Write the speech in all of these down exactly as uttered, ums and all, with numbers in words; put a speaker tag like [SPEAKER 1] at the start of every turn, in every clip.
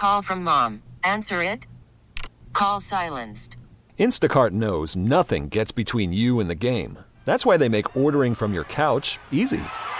[SPEAKER 1] Call from mom. Answer it. Call silenced.
[SPEAKER 2] Instacart knows nothing gets between you and the game. That's why they make ordering from your couch easy.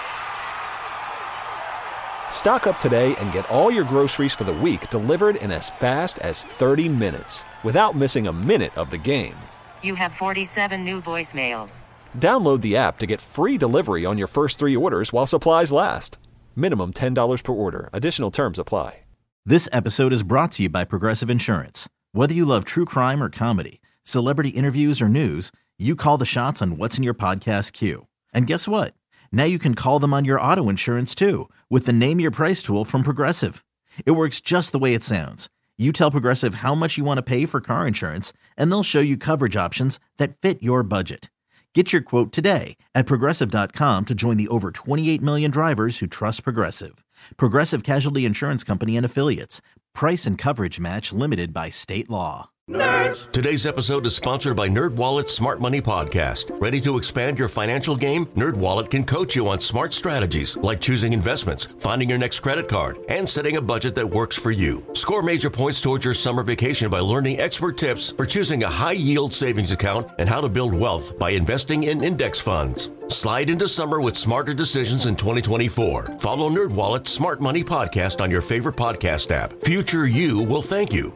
[SPEAKER 2] Stock up today and get all your groceries for the week delivered in as fast as thirty minutes without missing a minute of the game.
[SPEAKER 1] You have forty-seven new voicemails.
[SPEAKER 2] Download the app to get free delivery on your first three orders while supplies last. Minimum ten dollars per order. Additional terms apply.
[SPEAKER 3] This episode is brought to you by Progressive Insurance. Whether you love true crime or comedy, celebrity interviews or news, you call the shots on what's in your podcast queue. And guess what? Now you can call them on your auto insurance too with the Name Your Price tool from Progressive. It works just the way it sounds. You tell Progressive how much you want to pay for car insurance, and they'll show you coverage options that fit your budget. Get your quote today at Progressive dot com to join the over twenty-eight million drivers who trust Progressive. Progressive Casualty Insurance Company and Affiliates. Price and coverage match limited by state law.
[SPEAKER 4] Nerds. Today's episode is sponsored by NerdWallet's Smart Money Podcast. Ready to expand your financial game? NerdWallet can coach you on smart strategies like choosing investments, finding your next credit card, and setting a budget that works for you. Score major points towards your summer vacation by learning expert tips for choosing a high-yield savings account and how to build wealth by investing in index funds. Slide into summer with smarter decisions in twenty twenty-four. Follow NerdWallet's Smart Money Podcast on your favorite podcast app. Future you will thank you.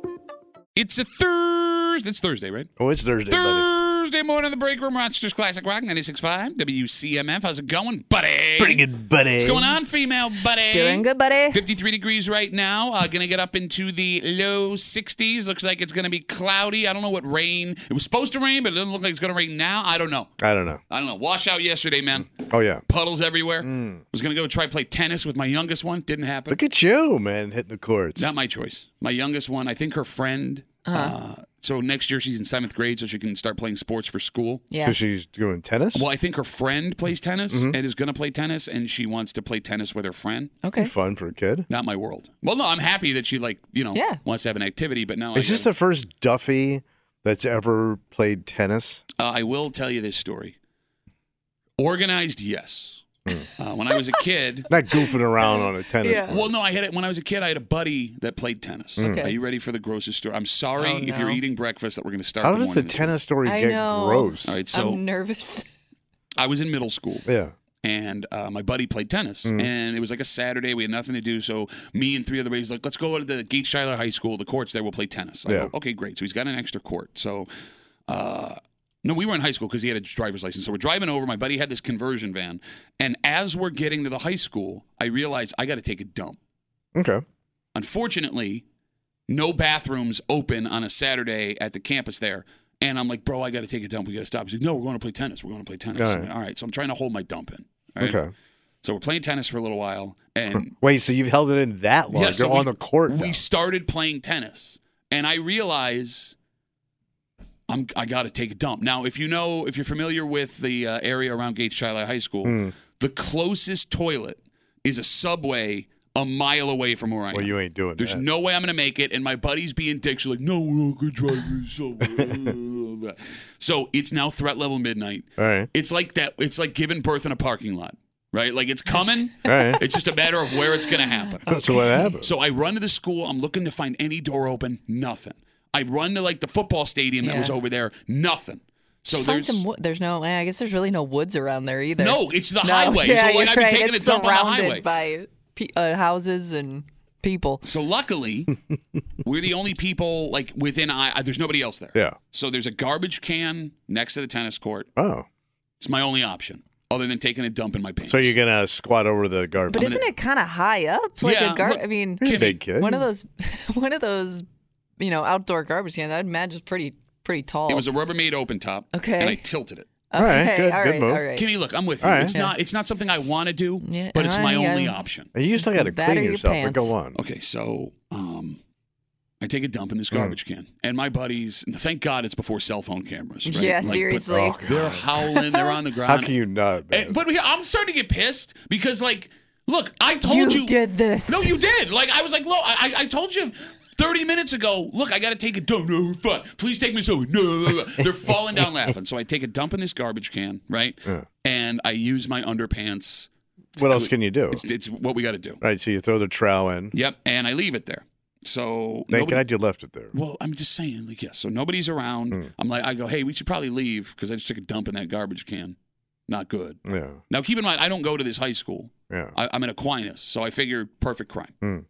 [SPEAKER 5] It's a Thursday. It's Thursday, right?
[SPEAKER 6] Oh, it's Thursday, buddy.
[SPEAKER 5] Thursday morning in the break room. Rochester's Classic Rock, ninety-six point five, W C M F. How's it going, buddy?
[SPEAKER 6] Pretty good, buddy.
[SPEAKER 5] What's going on, female buddy?
[SPEAKER 7] Doing good, buddy.
[SPEAKER 5] fifty-three degrees right now. Uh, going to get up into the low sixties. Looks like it's going to be cloudy. I don't know what rain. It was supposed to rain, but it doesn't look like it's going to rain now. I don't know.
[SPEAKER 6] I don't know.
[SPEAKER 5] I don't know. Washout yesterday, man.
[SPEAKER 6] Oh, yeah.
[SPEAKER 5] Puddles everywhere.
[SPEAKER 6] Mm.
[SPEAKER 5] Was going to go try play tennis with my youngest one. Didn't happen.
[SPEAKER 6] Look at you, man, hitting the courts.
[SPEAKER 5] Not my choice. My youngest one, I think her friend.
[SPEAKER 7] Uh-huh.
[SPEAKER 5] Uh, so next year she's in seventh grade, so she can start playing sports for school.
[SPEAKER 7] Yeah.
[SPEAKER 6] So she's doing tennis?
[SPEAKER 5] Well, I think her friend plays tennis
[SPEAKER 6] Mm-hmm.
[SPEAKER 5] and is going to play tennis, and she wants to play tennis with her friend.
[SPEAKER 7] Okay.
[SPEAKER 6] Fun for a kid.
[SPEAKER 5] Not my world. Well, no, I'm happy that she, like, you know,
[SPEAKER 7] Yeah.
[SPEAKER 5] wants to have an activity, but now
[SPEAKER 6] Is
[SPEAKER 5] I
[SPEAKER 6] this
[SPEAKER 5] gotta-
[SPEAKER 6] the first Duffy that's ever played tennis?
[SPEAKER 5] uh, I will tell you this story. Organized, yes. Uh, when I was a kid.
[SPEAKER 6] Not goofing around on a tennis
[SPEAKER 7] Yeah.
[SPEAKER 6] court.
[SPEAKER 5] Well, no, I had it when I was a kid. I had a buddy that played tennis.
[SPEAKER 7] Okay.
[SPEAKER 5] Are you ready for the grossest story? I'm sorry
[SPEAKER 7] Oh,
[SPEAKER 5] if you're
[SPEAKER 7] no.
[SPEAKER 5] eating breakfast that we're going to start
[SPEAKER 6] How
[SPEAKER 5] the
[SPEAKER 6] does the
[SPEAKER 5] morning this
[SPEAKER 6] tennis story
[SPEAKER 7] I
[SPEAKER 6] get
[SPEAKER 7] know.
[SPEAKER 6] gross?
[SPEAKER 5] way. All right, so
[SPEAKER 7] I'm nervous.
[SPEAKER 5] I was in middle school.
[SPEAKER 6] Yeah.
[SPEAKER 5] And uh, my buddy played tennis,
[SPEAKER 6] Mm.
[SPEAKER 5] and it was like a Saturday. We had nothing to do, so me and three other buddies like, let's go to the Gates Schuyler High School. The court's there. We'll play tennis. I
[SPEAKER 6] Yeah.
[SPEAKER 5] go, okay, great. So he's got an extra court. So, uh, no, we were in high school because he had a driver's license. So we're driving over. My buddy had this conversion van, and as we're getting to the high school, I realized I got to take a dump.
[SPEAKER 6] Okay.
[SPEAKER 5] Unfortunately, no bathrooms open on a Saturday at the campus there. And I'm like, bro, I got to take a dump. We got to stop. He's like, no, we're going to play tennis. We're going to play tennis.
[SPEAKER 6] All
[SPEAKER 5] I'm
[SPEAKER 6] right.
[SPEAKER 5] like, all right. So I'm trying to hold my dump in. All right?
[SPEAKER 6] Okay.
[SPEAKER 5] So we're playing tennis for a little while, and
[SPEAKER 6] Wait, so you've held it in that long?
[SPEAKER 5] yeah, so
[SPEAKER 6] You're
[SPEAKER 5] we,
[SPEAKER 6] on the court now.
[SPEAKER 5] we started playing tennis, and I realize I'm I got to take a dump. Now, if you know, if you're familiar with the uh, area around Gates Schuyler High School,
[SPEAKER 6] Mm.
[SPEAKER 5] the closest toilet is a Subway a mile away from where I am.
[SPEAKER 6] Well, you ain't doing
[SPEAKER 5] There's
[SPEAKER 6] that.
[SPEAKER 5] no way I'm going to make it, and my buddy's being dicks. Like, no, we're not good drivers. So, so it's now threat level midnight.
[SPEAKER 6] All right.
[SPEAKER 5] It's like that. It's like giving birth in a parking lot, right? Like it's coming.
[SPEAKER 6] All right.
[SPEAKER 5] It's just a matter of where it's going to happen.
[SPEAKER 6] So what happened?
[SPEAKER 5] So I run to the school. I'm looking to find any door open. Nothing. I run to like the football stadium that
[SPEAKER 7] Yeah.
[SPEAKER 5] was over there. Nothing. So
[SPEAKER 7] Find
[SPEAKER 5] there's
[SPEAKER 7] some wo- there's no. I guess there's really no woods around there either.
[SPEAKER 5] no. It's the
[SPEAKER 7] No.
[SPEAKER 5] highway.
[SPEAKER 7] Yeah,
[SPEAKER 5] so like
[SPEAKER 7] you're
[SPEAKER 5] I'd be
[SPEAKER 7] right.
[SPEAKER 5] taking
[SPEAKER 7] It's
[SPEAKER 5] a dump on the
[SPEAKER 7] surrounded
[SPEAKER 5] highway.
[SPEAKER 7] by pe- uh, houses and people.
[SPEAKER 5] So luckily, we're the only people like within eye. There's nobody else there.
[SPEAKER 6] Yeah.
[SPEAKER 5] So there's a garbage can next to the tennis court.
[SPEAKER 6] Oh.
[SPEAKER 5] It's my only option, other than taking a dump in my pants.
[SPEAKER 6] So you're going to squat over the garbage.
[SPEAKER 7] But isn't it kind of high up? Like
[SPEAKER 5] Yeah,
[SPEAKER 7] a gar-
[SPEAKER 5] look-
[SPEAKER 7] I mean,
[SPEAKER 6] You're a
[SPEAKER 5] Kimmy,
[SPEAKER 6] big kid.
[SPEAKER 7] one of those, one of those, you know, outdoor garbage cans. I'd imagine it's pretty, pretty tall.
[SPEAKER 5] It was a Rubbermaid open top.
[SPEAKER 7] Okay.
[SPEAKER 5] And I tilted it.
[SPEAKER 7] okay,
[SPEAKER 6] All right, good-
[SPEAKER 7] all
[SPEAKER 6] good
[SPEAKER 7] right,
[SPEAKER 6] move.
[SPEAKER 7] all right.
[SPEAKER 5] Kimmy, look, I'm with you.
[SPEAKER 6] All right.
[SPEAKER 5] It's
[SPEAKER 7] Yeah.
[SPEAKER 5] not. It's not something I want to do,
[SPEAKER 7] Yeah,
[SPEAKER 5] but it's my
[SPEAKER 7] all right,
[SPEAKER 5] only
[SPEAKER 7] yeah.
[SPEAKER 5] option.
[SPEAKER 6] You still got to
[SPEAKER 7] That or
[SPEAKER 6] clean
[SPEAKER 7] your
[SPEAKER 6] yourself. But
[SPEAKER 7] pants.
[SPEAKER 6] go on.
[SPEAKER 5] Okay, so um, I take a dump in
[SPEAKER 6] Mm.
[SPEAKER 5] this garbage can, and my buddies. Thank God it's before cell phone cameras. Right?
[SPEAKER 7] Yeah,
[SPEAKER 5] Like, but
[SPEAKER 7] seriously.
[SPEAKER 6] Oh,
[SPEAKER 5] they're howling. They're on the ground.
[SPEAKER 6] How can you not, man?
[SPEAKER 5] And- but here, I'm starting to get pissed because, like, look, I told
[SPEAKER 7] you
[SPEAKER 5] you.
[SPEAKER 7] did this.
[SPEAKER 5] No, you did. Like, I was like, look, I, I told you thirty minutes ago, look, I got to take a dump. No, fine. Please take me so. No, no, no. They're falling down laughing. So I take a dump in this garbage can, right?
[SPEAKER 6] Yeah.
[SPEAKER 5] And I use my underpants.
[SPEAKER 6] What else can you do?
[SPEAKER 5] It's, it's what we got to do.
[SPEAKER 6] Right, so you throw the trowel in.
[SPEAKER 5] Yep. And I leave it there. So
[SPEAKER 6] Thank
[SPEAKER 5] nobody,
[SPEAKER 6] God you left it there.
[SPEAKER 5] Well, I'm just saying, like, yeah. So nobody's around.
[SPEAKER 6] Mm.
[SPEAKER 5] I'm like, I go, hey, we should probably leave because I just took a dump in that garbage can. Not good.
[SPEAKER 6] Yeah.
[SPEAKER 5] Now, keep in mind, I don't go to this high school.
[SPEAKER 6] Yeah.
[SPEAKER 5] I, I'm in Aquinas, so I figure perfect crime.
[SPEAKER 6] Mm.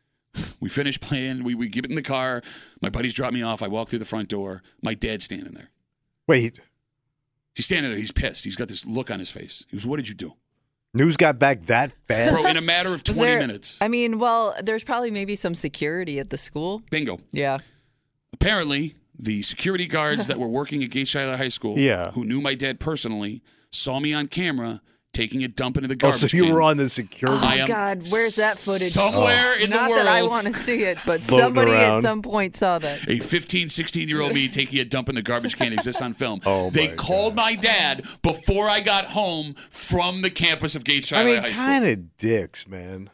[SPEAKER 5] We finish playing. We we get in the car. My buddies drop me off. I walk through the front door. My dad's standing there.
[SPEAKER 6] Wait.
[SPEAKER 5] He's standing there. He's pissed. He's got this look on his face. He goes, what did you do?
[SPEAKER 6] News got back that fast?
[SPEAKER 5] Bro, in a matter of
[SPEAKER 7] Was
[SPEAKER 5] twenty
[SPEAKER 7] there-
[SPEAKER 5] minutes.
[SPEAKER 7] I mean, well, there's probably maybe some security at the school.
[SPEAKER 5] Bingo.
[SPEAKER 7] Yeah.
[SPEAKER 5] Apparently, the security guards that were working at Gate Shiloh High School,
[SPEAKER 6] Yeah.
[SPEAKER 5] who knew my dad personally, saw me on camera taking a dump into the
[SPEAKER 6] Oh,
[SPEAKER 5] garbage
[SPEAKER 6] so you
[SPEAKER 5] can.
[SPEAKER 6] were on the security.
[SPEAKER 5] I
[SPEAKER 7] Oh,
[SPEAKER 5] am
[SPEAKER 7] God, where's that footage?
[SPEAKER 5] Somewhere in
[SPEAKER 7] Not
[SPEAKER 5] the world.
[SPEAKER 7] that I want to see it, but
[SPEAKER 6] Floating
[SPEAKER 7] somebody
[SPEAKER 6] around.
[SPEAKER 7] at some point saw that.
[SPEAKER 5] A fifteen, sixteen-year-old me taking a dump in the garbage can exists on film.
[SPEAKER 6] Oh,
[SPEAKER 5] they
[SPEAKER 6] my
[SPEAKER 5] called
[SPEAKER 6] God.
[SPEAKER 5] my dad before I got home from the campus of Gate
[SPEAKER 6] I
[SPEAKER 5] Shiloh
[SPEAKER 6] mean,
[SPEAKER 5] High School.
[SPEAKER 6] kind of dicks, man.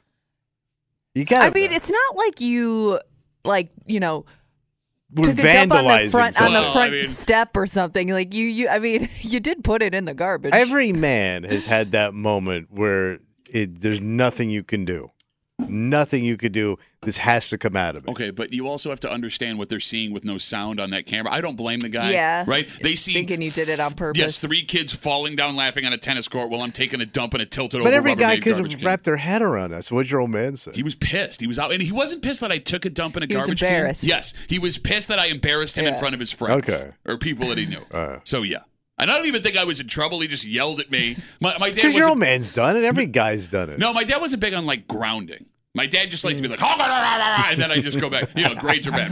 [SPEAKER 6] You got.
[SPEAKER 7] I mean, it's not like you, like, you know,
[SPEAKER 6] we're
[SPEAKER 7] took a dump on the
[SPEAKER 6] vandalizing
[SPEAKER 7] front on the
[SPEAKER 5] Well, I
[SPEAKER 7] front
[SPEAKER 5] mean-
[SPEAKER 7] step or something. Like you, you. I mean, you did put it in the garbage.
[SPEAKER 6] Every man has had that moment where it, there's nothing you can do. Nothing you could do. This has to come out of it.
[SPEAKER 5] Okay, but you also have to understand what they're seeing with no sound on that camera. I don't blame the guy.
[SPEAKER 7] Yeah.
[SPEAKER 5] Right? They see
[SPEAKER 7] Thinking you did it on purpose.
[SPEAKER 5] Yes, three kids falling down laughing on a tennis court while I'm taking a dump in a tilted
[SPEAKER 6] But
[SPEAKER 5] over
[SPEAKER 6] every guy
[SPEAKER 5] Rubbermaid
[SPEAKER 6] could
[SPEAKER 5] garbage
[SPEAKER 6] have
[SPEAKER 5] can.
[SPEAKER 6] wrapped their head around that. So what'd your old man say?
[SPEAKER 5] He was pissed. He was out, and he wasn't pissed that I took a dump in a
[SPEAKER 7] He was
[SPEAKER 5] garbage
[SPEAKER 7] embarrassed.
[SPEAKER 5] can. Yes, he was pissed that I embarrassed him in
[SPEAKER 7] Yeah.
[SPEAKER 5] front of his friends
[SPEAKER 6] Okay.
[SPEAKER 5] or people that he knew.
[SPEAKER 6] Uh.
[SPEAKER 5] So yeah, and I don't even think I was in trouble. He just yelled at me. My, my dad
[SPEAKER 6] Because
[SPEAKER 5] was
[SPEAKER 6] your old man's done it. Every guy's done it.
[SPEAKER 5] no, my dad wasn't big on like grounding. My dad just liked to be like, and then I just go back. You know, grades are bad.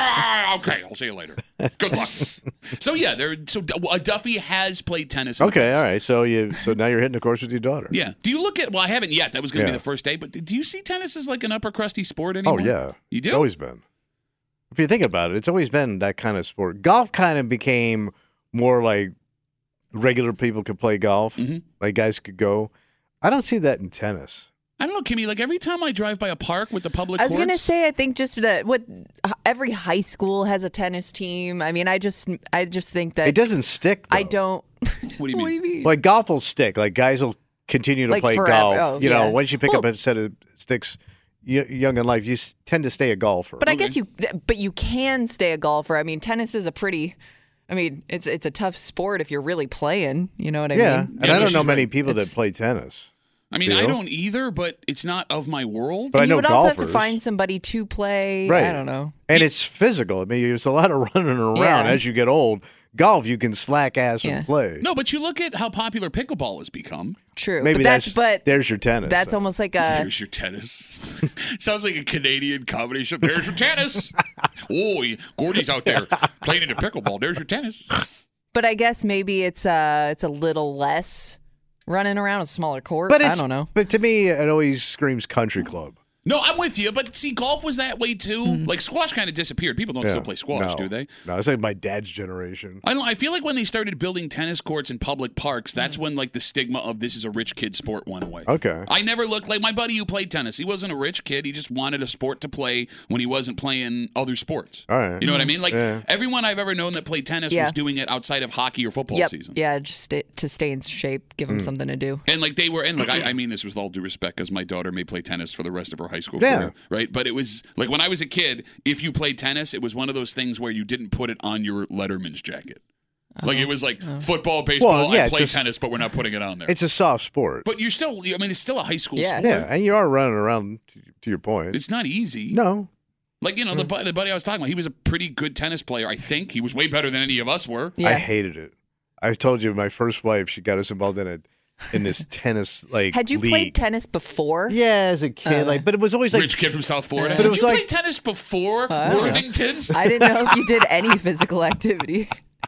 [SPEAKER 5] Okay, I'll see you later. Good luck. So yeah, there. So uh, Duffy has played tennis. in the
[SPEAKER 6] Okay,
[SPEAKER 5] past.
[SPEAKER 6] all right. So you, so now you're hitting the course with your daughter.
[SPEAKER 5] Yeah. Do you look at? Well, I haven't yet. That was going to
[SPEAKER 6] Yeah.
[SPEAKER 5] be the first day. But do you see tennis as like an upper crusty sport
[SPEAKER 6] Oh
[SPEAKER 5] anymore?
[SPEAKER 6] yeah,
[SPEAKER 5] You do?
[SPEAKER 6] It's always been. If you think about it, it's always been that kind of sport. Golf kind of became more like regular people could play golf.
[SPEAKER 5] Mhm.
[SPEAKER 6] Like guys could go. I don't see that in tennis.
[SPEAKER 5] I don't know, Kimmy. Like every time I drive by a park with the public
[SPEAKER 7] I was
[SPEAKER 5] courts,
[SPEAKER 7] gonna say, I think just that what every high school has a tennis team. I mean, I just, I just think that
[SPEAKER 6] It doesn't stick. Though.
[SPEAKER 7] I don't.
[SPEAKER 5] What do you mean?
[SPEAKER 7] mean?
[SPEAKER 6] Like golf will stick. Like guys will continue to
[SPEAKER 7] Like
[SPEAKER 6] play
[SPEAKER 7] forever.
[SPEAKER 6] golf.
[SPEAKER 7] Oh,
[SPEAKER 6] you know,
[SPEAKER 7] yeah.
[SPEAKER 6] once you pick up
[SPEAKER 7] Well-
[SPEAKER 6] a set of sticks, y- young in life, you s- tend to stay a golfer.
[SPEAKER 7] But I
[SPEAKER 5] Okay.
[SPEAKER 7] guess you, but you can stay a golfer. I mean, tennis is a pretty. I mean, it's it's a tough sport if you're really playing. You know what I
[SPEAKER 6] yeah,
[SPEAKER 7] mean?
[SPEAKER 6] and
[SPEAKER 5] Yeah,
[SPEAKER 6] I don't
[SPEAKER 5] she's
[SPEAKER 6] know many
[SPEAKER 5] right.
[SPEAKER 6] people that
[SPEAKER 7] It's-
[SPEAKER 6] play tennis.
[SPEAKER 5] I mean,
[SPEAKER 6] You
[SPEAKER 5] I
[SPEAKER 6] know?
[SPEAKER 5] don't either, but it's not of my world.
[SPEAKER 6] But I
[SPEAKER 7] you
[SPEAKER 6] know
[SPEAKER 7] would also have
[SPEAKER 6] golfers.
[SPEAKER 7] to find somebody to play.
[SPEAKER 6] Right.
[SPEAKER 7] I don't know.
[SPEAKER 6] And it's physical. I mean, there's a lot of running around
[SPEAKER 7] Yeah.
[SPEAKER 6] as you get old. Golf, you can slack ass
[SPEAKER 7] Yeah.
[SPEAKER 6] and play.
[SPEAKER 5] No, but you look at how popular pickleball has become.
[SPEAKER 7] True.
[SPEAKER 6] Maybe
[SPEAKER 7] but
[SPEAKER 6] that's,
[SPEAKER 7] that's, but
[SPEAKER 6] there's your tennis.
[SPEAKER 7] that's
[SPEAKER 6] then.
[SPEAKER 7] almost like a.
[SPEAKER 5] There's your tennis. Sounds like a Canadian comedy show. There's your tennis. Oh, Gordy's out there playing into pickleball. There's your tennis.
[SPEAKER 7] But I guess maybe it's uh it's a little less running around a smaller court.
[SPEAKER 6] But
[SPEAKER 7] I
[SPEAKER 6] it's,
[SPEAKER 7] don't know.
[SPEAKER 6] But to me, it always screams country club.
[SPEAKER 5] No, I'm with you, but see, golf was that way too. Like squash kind of disappeared. People don't
[SPEAKER 6] Yeah.
[SPEAKER 5] still play squash,
[SPEAKER 6] no.
[SPEAKER 5] do they?
[SPEAKER 6] No, it's like my dad's generation.
[SPEAKER 5] I don't. I feel like when they started building tennis courts in public parks, that's when like the stigma of this is a rich kid sport went away.
[SPEAKER 6] Okay.
[SPEAKER 5] I never looked like my buddy who played tennis. He wasn't a rich kid. He just wanted a sport to play when he wasn't playing other sports.
[SPEAKER 6] All right.
[SPEAKER 5] You know what I mean? Like
[SPEAKER 6] Yeah.
[SPEAKER 5] everyone I've ever known that played tennis
[SPEAKER 7] Yeah.
[SPEAKER 5] was doing it outside of hockey or football
[SPEAKER 7] Yep.
[SPEAKER 5] season.
[SPEAKER 7] Yeah, just stay, to stay in shape, give them
[SPEAKER 6] Mm.
[SPEAKER 7] something to do.
[SPEAKER 5] And like they were, and like I, I mean this with all due respect, because my daughter may play tennis for the rest of her high school
[SPEAKER 6] Yeah.
[SPEAKER 5] career, right? But it was like when I was a kid, if you played tennis, it was one of those things where you didn't put it on your Letterman's jacket. Like it was like football, baseball.
[SPEAKER 6] Well, yeah,
[SPEAKER 5] I
[SPEAKER 6] it's
[SPEAKER 5] play
[SPEAKER 6] just-
[SPEAKER 5] tennis, but we're not putting it on there.
[SPEAKER 6] It's a soft sport.
[SPEAKER 5] But you're still, I mean, it's still a high school
[SPEAKER 7] Yeah.
[SPEAKER 5] sport.
[SPEAKER 6] Yeah, and you are running around, to, to your point.
[SPEAKER 5] It's not easy.
[SPEAKER 6] no.
[SPEAKER 5] Like, you know, the, bu- the buddy I was talking about, he was a pretty good tennis player, I think. He was way better than any of us were.
[SPEAKER 7] Yeah.
[SPEAKER 6] I hated it. I told you, my first wife, she got us involved in it, in this tennis, like,
[SPEAKER 7] Had you
[SPEAKER 6] league.
[SPEAKER 7] played tennis before?
[SPEAKER 6] Yeah, as a kid,
[SPEAKER 7] Uh,
[SPEAKER 6] like, but it was always like,
[SPEAKER 5] Rich kid from South Florida.
[SPEAKER 6] But it
[SPEAKER 5] Did
[SPEAKER 6] was
[SPEAKER 5] you
[SPEAKER 6] like-
[SPEAKER 5] play tennis before
[SPEAKER 7] I don't know.
[SPEAKER 5] Worthington?
[SPEAKER 7] I didn't know if you did any physical activity.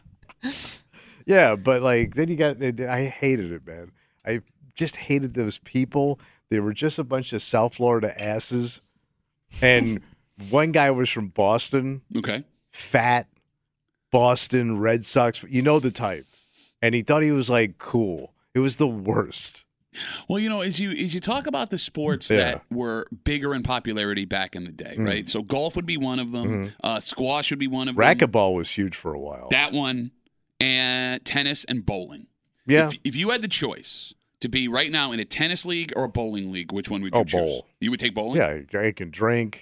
[SPEAKER 6] yeah, but like, then you got, I hated it, man. I just hated those people. They were just a bunch of South Florida asses. And one guy was from Boston,
[SPEAKER 5] Okay.
[SPEAKER 6] fat, Boston Red Sox. You know the type. And he thought he was like cool. It was the worst.
[SPEAKER 5] Well, you know, as you as you talk about the sports
[SPEAKER 6] Yeah.
[SPEAKER 5] that were bigger in popularity back in the day, right? So golf would be one of them. Uh, squash would be one of them.
[SPEAKER 6] Racquetball was huge for a while.
[SPEAKER 5] That one, and tennis and bowling.
[SPEAKER 6] yeah.
[SPEAKER 5] If, if you had the choice to be right now in a tennis league or a bowling league, which one would you
[SPEAKER 6] Oh,
[SPEAKER 5] choose?
[SPEAKER 6] bowl.
[SPEAKER 5] You would take bowling?
[SPEAKER 6] Yeah, I can drink,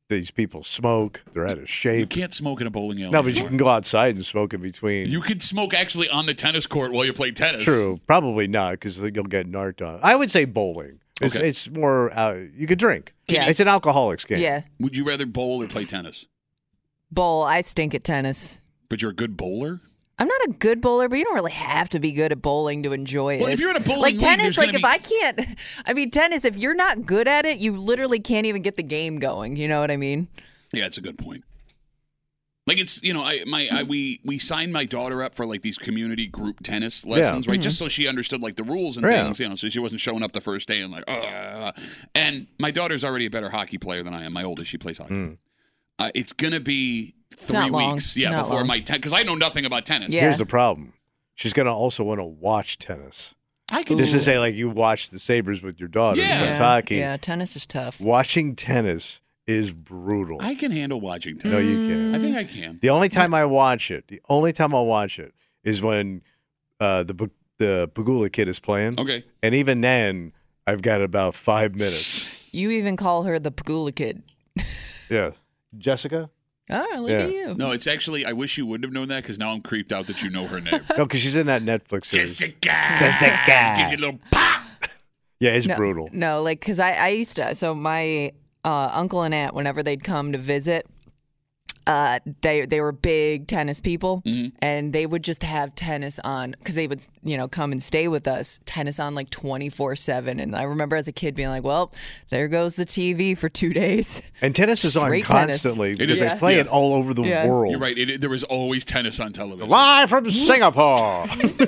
[SPEAKER 6] these people smoke. They're out of
[SPEAKER 5] You
[SPEAKER 6] shape.
[SPEAKER 5] can't smoke in a bowling alley.
[SPEAKER 6] No, but you
[SPEAKER 5] anymore.
[SPEAKER 6] can go outside and smoke in between.
[SPEAKER 5] You could smoke actually on the tennis court while you play tennis.
[SPEAKER 6] True. Probably not because you'll get narked on. I would say bowling. It's,
[SPEAKER 5] Okay.
[SPEAKER 6] it's more, uh, you could drink.
[SPEAKER 7] Yeah.
[SPEAKER 6] It's an alcoholics game.
[SPEAKER 7] Yeah.
[SPEAKER 5] Would you rather bowl or play tennis?
[SPEAKER 7] Bowl. I stink at tennis.
[SPEAKER 5] But you're a good bowler?
[SPEAKER 7] I'm not a good bowler, but you don't really have to be good at bowling to enjoy it.
[SPEAKER 5] Well, if you're in a bowling
[SPEAKER 7] like
[SPEAKER 5] league,
[SPEAKER 7] tennis,
[SPEAKER 5] there's
[SPEAKER 7] like
[SPEAKER 5] gonna
[SPEAKER 7] if
[SPEAKER 5] be-
[SPEAKER 7] I can't, I mean tennis. If you're not good at it, you literally can't even get the game going. You know what I mean?
[SPEAKER 5] Yeah, that's a good point. Like it's you know I my I, we we signed my daughter up for like these community group tennis lessons, right? Just so she understood like the rules and
[SPEAKER 6] Yeah.
[SPEAKER 5] things, you know, so she wasn't showing up the first day and like, uh, and my daughter's already a better hockey player than I am. My oldest, she plays hockey. Uh, it's gonna be three
[SPEAKER 7] not long.
[SPEAKER 5] weeks, yeah,
[SPEAKER 7] Not
[SPEAKER 5] before
[SPEAKER 7] long.
[SPEAKER 5] my because I know nothing about tennis.
[SPEAKER 7] Yeah.
[SPEAKER 6] Here's the problem. She's going to also want to watch tennis.
[SPEAKER 5] I can
[SPEAKER 6] Just
[SPEAKER 5] do
[SPEAKER 6] to say, like, you watch the Sabres with your daughter.
[SPEAKER 5] Yeah.
[SPEAKER 6] That's
[SPEAKER 7] yeah.
[SPEAKER 6] hockey.
[SPEAKER 7] Yeah, tennis is tough.
[SPEAKER 6] Watching tennis is brutal.
[SPEAKER 5] I can handle watching
[SPEAKER 6] no,
[SPEAKER 5] tennis.
[SPEAKER 6] you can't.
[SPEAKER 5] I think I can.
[SPEAKER 6] The only time I watch it, the only time I'll watch it is when uh, the Bu- the Pagula kid is playing.
[SPEAKER 5] Okay.
[SPEAKER 6] And even then, I've got about five minutes.
[SPEAKER 7] You even call her the Pagula kid.
[SPEAKER 6] Yeah. Jessica?
[SPEAKER 7] Oh, look
[SPEAKER 6] Yeah.
[SPEAKER 7] at you.
[SPEAKER 5] No, it's actually. I wish you wouldn't have known that because now I'm creeped out that you know her name.
[SPEAKER 6] No, because she's in that Netflix series.
[SPEAKER 5] Jessica.
[SPEAKER 6] Jessica.
[SPEAKER 5] Gives you a little pop.
[SPEAKER 6] Yeah, it's
[SPEAKER 7] No,
[SPEAKER 6] brutal.
[SPEAKER 7] No, like because I, I used to. So my uh, uncle and aunt, whenever they'd come to visit, uh, they they were big tennis people,
[SPEAKER 5] Mm-hmm.
[SPEAKER 7] and they would just have tennis on because they would you know come and stay with us. Tennis on like twenty four seven, and I remember as a kid being like, "Well, there goes the T V for two days."
[SPEAKER 6] And tennis is on
[SPEAKER 7] Straight tennis.
[SPEAKER 6] constantly
[SPEAKER 5] It
[SPEAKER 6] because
[SPEAKER 5] is.
[SPEAKER 6] they play
[SPEAKER 5] Yeah.
[SPEAKER 6] it all over the
[SPEAKER 7] Yeah.
[SPEAKER 6] world.
[SPEAKER 5] You're right. It, it- there was always tennis on television.
[SPEAKER 6] Live from Singapore.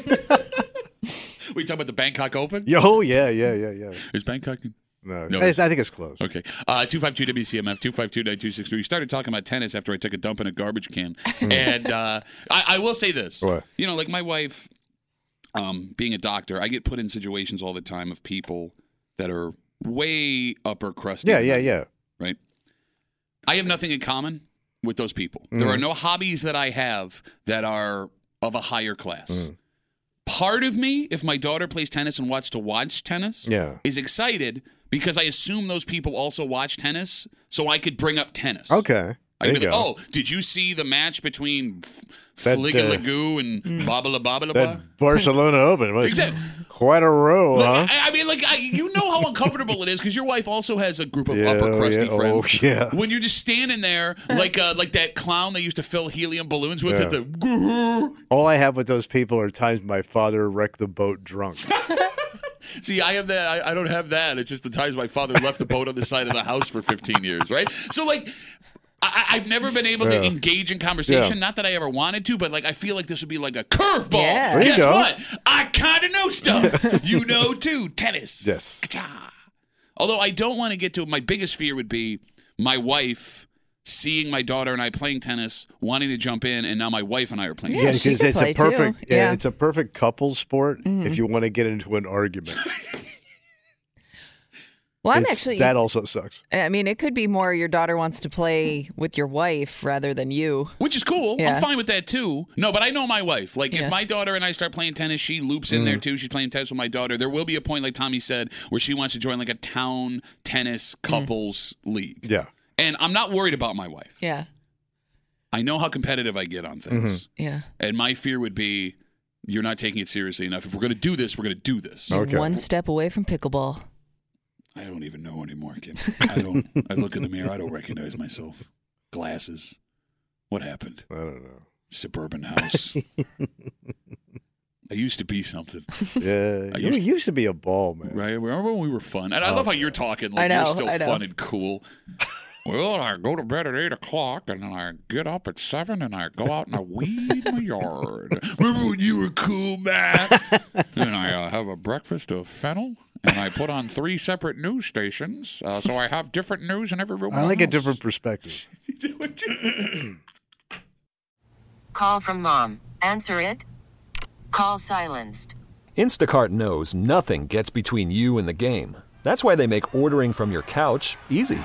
[SPEAKER 5] We talk about the Bangkok Open.
[SPEAKER 6] Yo, yeah, yeah, yeah, yeah.
[SPEAKER 5] Is Bangkok?
[SPEAKER 6] No,
[SPEAKER 5] No,
[SPEAKER 6] it's- I think it's close.
[SPEAKER 5] Okay. Uh, two five two W C M F, two five two nine two six three. We started talking about tennis after I took a dump in a garbage can. and uh, I, I will say this.
[SPEAKER 6] What?
[SPEAKER 5] You know, like my wife, um, being a doctor, I get put in situations all the time of people that are way upper crusty.
[SPEAKER 6] Yeah,
[SPEAKER 5] than
[SPEAKER 6] yeah,
[SPEAKER 5] I am,
[SPEAKER 6] yeah.
[SPEAKER 5] Right? I have nothing in common with those people. There are
[SPEAKER 6] Mm.
[SPEAKER 5] no hobbies that I have that are of a higher class.
[SPEAKER 6] Mm.
[SPEAKER 5] Part of me, if my daughter plays tennis and wants to watch tennis,
[SPEAKER 6] Yeah.
[SPEAKER 5] is excited because I assume those people also watch tennis, so I could bring up tennis.
[SPEAKER 6] Okay.
[SPEAKER 5] I
[SPEAKER 6] There
[SPEAKER 5] could
[SPEAKER 6] you
[SPEAKER 5] be like,
[SPEAKER 6] go.
[SPEAKER 5] oh, did you see the match between F-
[SPEAKER 6] That,
[SPEAKER 5] Fligalagoo and Babala Babala?
[SPEAKER 6] That Barcelona Open was
[SPEAKER 5] Exactly.
[SPEAKER 6] quite a row,
[SPEAKER 5] Look,
[SPEAKER 6] huh?
[SPEAKER 5] I, I mean, like, I, you know how uncomfortable it is because your wife also has a group of
[SPEAKER 6] Yeah,
[SPEAKER 5] upper crusty
[SPEAKER 6] yeah.
[SPEAKER 5] friends.
[SPEAKER 6] Oh, yeah.
[SPEAKER 5] When you're just standing there, like uh, like that clown they used to fill helium balloons with
[SPEAKER 6] Yeah.
[SPEAKER 5] at the.
[SPEAKER 6] All I have with those people are times my father wrecked the boat drunk.
[SPEAKER 5] See, I have that. I, I don't have that. It's just the times my father left the boat on the side of the house for fifteen years, right? So, like, I, I've never been able
[SPEAKER 6] Yeah.
[SPEAKER 5] to engage in conversation.
[SPEAKER 6] Yeah.
[SPEAKER 5] Not that I ever wanted to, but like, I feel like this would be like a curveball.
[SPEAKER 7] Yeah.
[SPEAKER 6] There you
[SPEAKER 5] Guess
[SPEAKER 6] go.
[SPEAKER 5] what? I kind of know stuff. You know too. Tennis.
[SPEAKER 6] Yes.
[SPEAKER 5] Ka-cha. Although I don't want to get to my biggest fear would be my wife seeing my daughter and I playing tennis, wanting to jump in, and now my wife and I are playing
[SPEAKER 7] Yeah,
[SPEAKER 5] tennis.
[SPEAKER 7] she
[SPEAKER 6] because
[SPEAKER 7] could
[SPEAKER 6] it's
[SPEAKER 7] play
[SPEAKER 6] a
[SPEAKER 7] too.
[SPEAKER 6] perfect, yeah,
[SPEAKER 7] Yeah. Mm-hmm.
[SPEAKER 6] it's a perfect couple sport if you want to get into an argument.
[SPEAKER 7] Well, I'm
[SPEAKER 6] It's-
[SPEAKER 7] actually.
[SPEAKER 6] that also sucks.
[SPEAKER 7] I mean, it could be more your daughter wants to play with your wife rather than you.
[SPEAKER 5] Which is cool.
[SPEAKER 7] Yeah.
[SPEAKER 5] I'm fine with that too. No, but I know my wife. Like,
[SPEAKER 7] Yeah.
[SPEAKER 5] if my daughter and I start playing tennis, she loops in there
[SPEAKER 6] Mm.
[SPEAKER 5] too. She's playing tennis with my daughter. There will be a point, like Tommy said, where she wants to join like a town tennis couples league.
[SPEAKER 6] Yeah.
[SPEAKER 5] And I'm not worried about my wife.
[SPEAKER 7] Yeah,
[SPEAKER 5] I know how competitive I get on things.
[SPEAKER 7] yeah.
[SPEAKER 5] And my fear would be you're not taking it seriously enough. If we're going to do this, we're going to do this.
[SPEAKER 6] Okay.
[SPEAKER 7] One step away from pickleball.
[SPEAKER 5] I don't even know anymore, Kim. I don't. I look in the mirror. I don't recognize myself. Glasses. What happened?
[SPEAKER 6] I don't know.
[SPEAKER 5] Suburban house. I used to be something.
[SPEAKER 6] Yeah.
[SPEAKER 5] I
[SPEAKER 6] You
[SPEAKER 5] used
[SPEAKER 6] used,
[SPEAKER 5] to-
[SPEAKER 6] to be a ball, man.
[SPEAKER 5] Right? Remember when we were fun? And I love how you're talking like
[SPEAKER 7] I know,
[SPEAKER 5] you're still
[SPEAKER 7] I know.
[SPEAKER 5] fun and cool. Well, I go to bed at eight o'clock, and then I get up at seven, and I go out and I weed my yard. Remember when you were cool, man? And I uh, have a breakfast of fennel, and I put on three separate news stations, uh, so I have different news in every room.
[SPEAKER 6] I
[SPEAKER 5] of the
[SPEAKER 6] like a
[SPEAKER 5] house.
[SPEAKER 6] different perspective.
[SPEAKER 1] Call from mom. Answer it. Call silenced.
[SPEAKER 2] Instacart knows nothing gets between you and the game. That's why they make ordering from your couch easy.